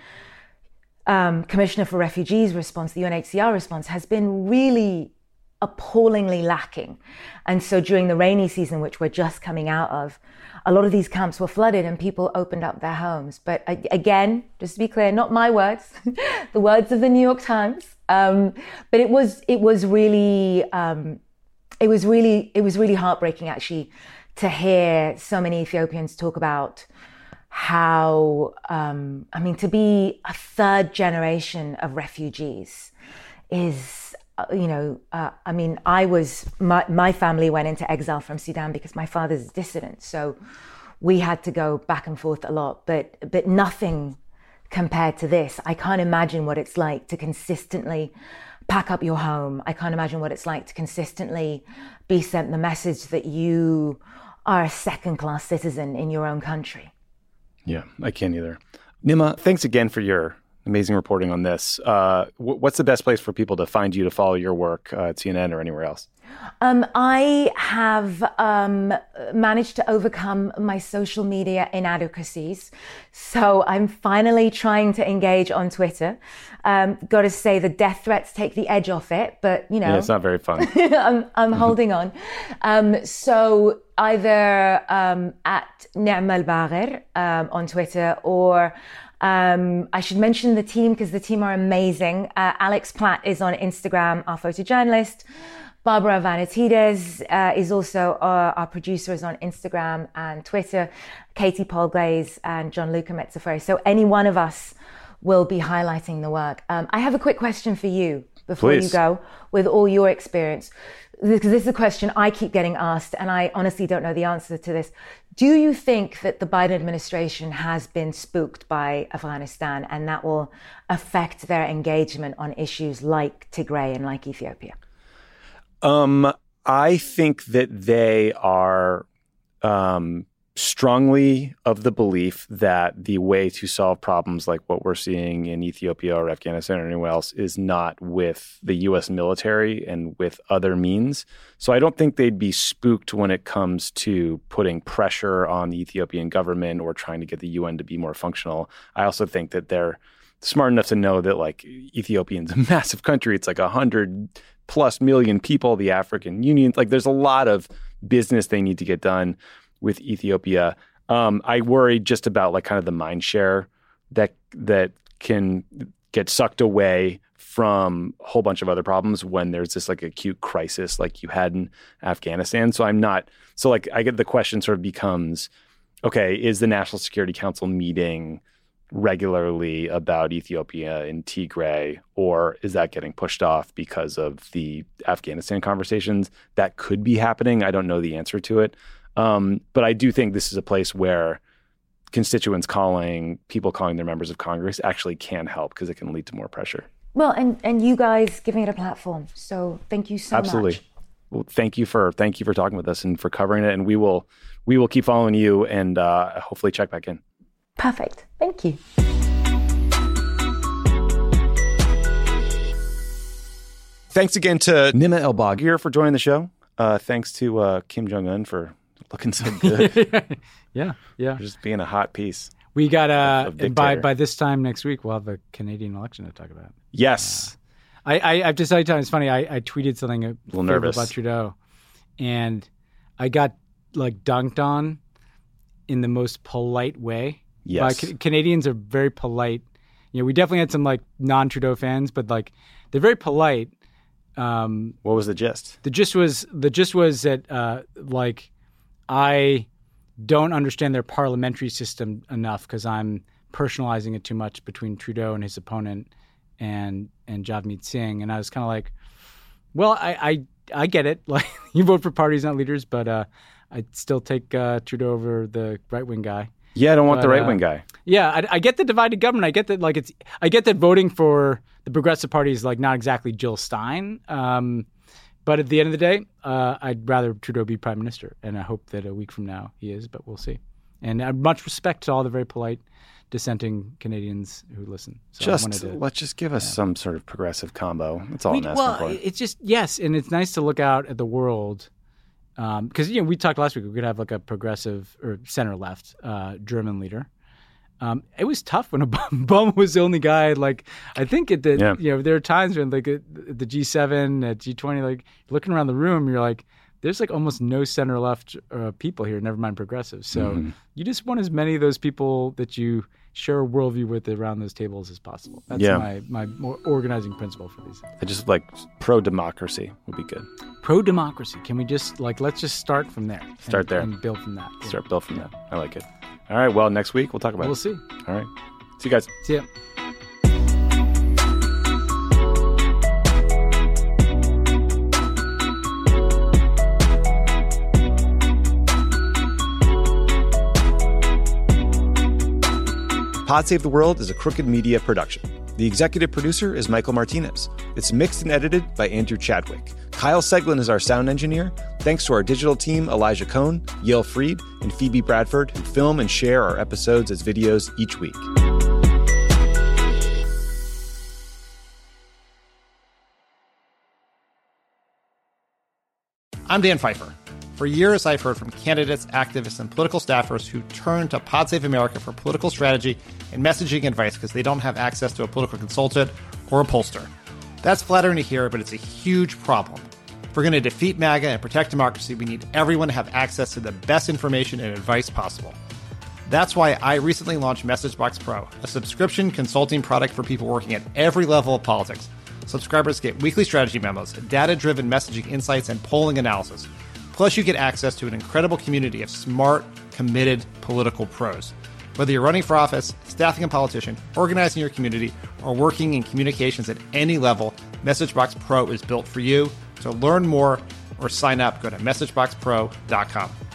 um, Commissioner for Refugees response, the U N H C R response, has been really appallingly lacking. And so during the rainy season, which we're just coming out of, a lot of these camps were flooded and people opened up their homes. But again, just to be clear, not my words, the words of the New York Times. Um, but it was, it was really, um, it was really, it was really heartbreaking, actually, to hear so many Ethiopians talk about how, um, I mean, to be a third generation of refugees is you know, uh, I mean, I was, my, my family went into exile from Sudan because my father's a dissident. So we had to go back and forth a lot, but but nothing compared to this. I can't imagine what it's like to consistently pack up your home. I can't imagine what it's like to consistently be sent the message that you are a second-class citizen in your own country. Yeah, I can't either. Nima, thanks again for your amazing reporting on this. Uh, w- what's the best place for people to find you, to follow your work uh, at C N N or anywhere else? Um, I have um, managed to overcome my social media inadequacies. So I'm finally trying to engage on Twitter. Um, got to say the death threats take the edge off it, but you know. Yeah, it's not very fun. I'm, I'm holding on. Um, so either um, at Ni'ma al-Bagher um, on Twitter, or Um, I should mention the team because the team are amazing. Uh, Alex Platt is on Instagram, our photojournalist. Barbara Vanatides uh, is also our, our producer, is on Instagram and Twitter. Katie Polglaze and John Luca Mezzaferi. So any one of us will be highlighting the work. Um, I have a quick question for you before Please. you go, with all your experience. Because this is a question I keep getting asked, and I honestly don't know the answer to this. Do you think that the Biden administration has been spooked by Afghanistan, and that will affect their engagement on issues like Tigray and like Ethiopia? Um, I think that they are um, strongly of the belief that the way to solve problems like what we're seeing in Ethiopia or Afghanistan or anywhere else is not with the U S military and with other means. So I don't think they'd be spooked when it comes to putting pressure on the Ethiopian government or trying to get the U N to be more functional. I also think that they're smart enough to know that like Ethiopia's a massive country. It's like a hundred plus million people, the African Union. Like there's a lot of business they need to get done with Ethiopia. Um, I worry just about like kind of the mind share that that can get sucked away from a whole bunch of other problems when there's this like acute crisis like you had in Afghanistan. So I'm not, so like I get the question sort of becomes, okay, is the National Security Council meeting regularly about Ethiopia and Tigray, or is that getting pushed off because of the Afghanistan conversations? That could be happening. I don't know the answer to it. Um, but I do think this is a place where constituents calling, people calling their members of Congress actually can help because it can lead to more pressure. Well, and, and you guys giving it a platform. So thank you so Absolutely. much. Well, thank you for thank you for talking with us and for covering it. And we will we will keep following you and uh, hopefully check back in. Perfect. Thank you. Thanks again to Nima El-Bagher for joining the show. Uh, thanks to uh, Kim Jong-un for looking so good. yeah, yeah. For just being a hot piece. We got uh, of, of by by this time next week, we'll have a Canadian election to talk about. Yes. Uh, I, I I have to tell you, it's funny. I, I tweeted something a little nervous about Trudeau, and I got like dunked on in the most polite way. Yes. Uh, Canadians are very polite. You know, we definitely had some like non-Trudeau fans, but like they're very polite. Um, what was the gist? The gist was the gist was that uh, like I don't understand their parliamentary system enough because I'm personalizing it too much between Trudeau and his opponent and and Jagmeet Singh, and I was kind of like, well, I, I I get it. Like you vote for parties, not leaders, but uh, I'd still take uh, Trudeau over the right wing guy. Yeah, I don't want but, the right wing uh, guy. Yeah, I, I get the divided government. I get that, like it's. I get that voting for the Progressive Party is like not exactly Jill Stein. Um, but at the end of the day, uh, I'd rather Trudeau be prime minister, and I hope that a week from now he is. But we'll see. And uh, much respect to all the very polite dissenting Canadians who listen. So just to, let's just give us yeah. some sort of progressive combo. That's all we, I'm asking well, for. It's just yes, and it's nice to look out at the world. Because um, you know we talked last week, we could have like a progressive or center left uh, German leader. Um, it was tough when Obama was the only guy. Like I think at the yeah. you know there are times when like at the G seven, at G twenty, like looking around the room, you're like, there's like almost no center left uh, people here. Never mind progressives. So mm-hmm. you just want as many of those people that you share a worldview with around those tables as possible. That's yeah. my my more organizing principle for these things. I just like pro-democracy would be good. Pro-democracy. Can we just like let's just start from there. Start and, there and build from that. Yeah. Start build from yeah. that. I like it. All right. Well, next week we'll talk about we'll it. We'll see. All right. See you guys. See ya. Pod Save the World is a Crooked Media production. The executive producer is Michael Martinez. It's mixed and edited by Andrew Chadwick. Kyle Seglin is our sound engineer. Thanks to our digital team, Elijah Cohn, Yale Freed, and Phoebe Bradford, who film and share our episodes as videos each week. I'm Dan Pfeiffer. For years, I've heard from candidates, activists, and political staffers who turn to Pod Save America for political strategy and messaging advice because they don't have access to a political consultant or a pollster. That's flattering to hear, but it's a huge problem. If we're going to defeat MAGA and protect democracy, we need everyone to have access to the best information and advice possible. That's why I recently launched MessageBox Pro, a subscription consulting product for people working at every level of politics. Subscribers get weekly strategy memos, data-driven messaging insights, and polling analysis. Plus, you get access to an incredible community of smart, committed political pros. Whether you're running for office, staffing a politician, organizing your community, or working in communications at any level, MessageBox Pro is built for you. So learn more or sign up, go to messagebox pro dot com.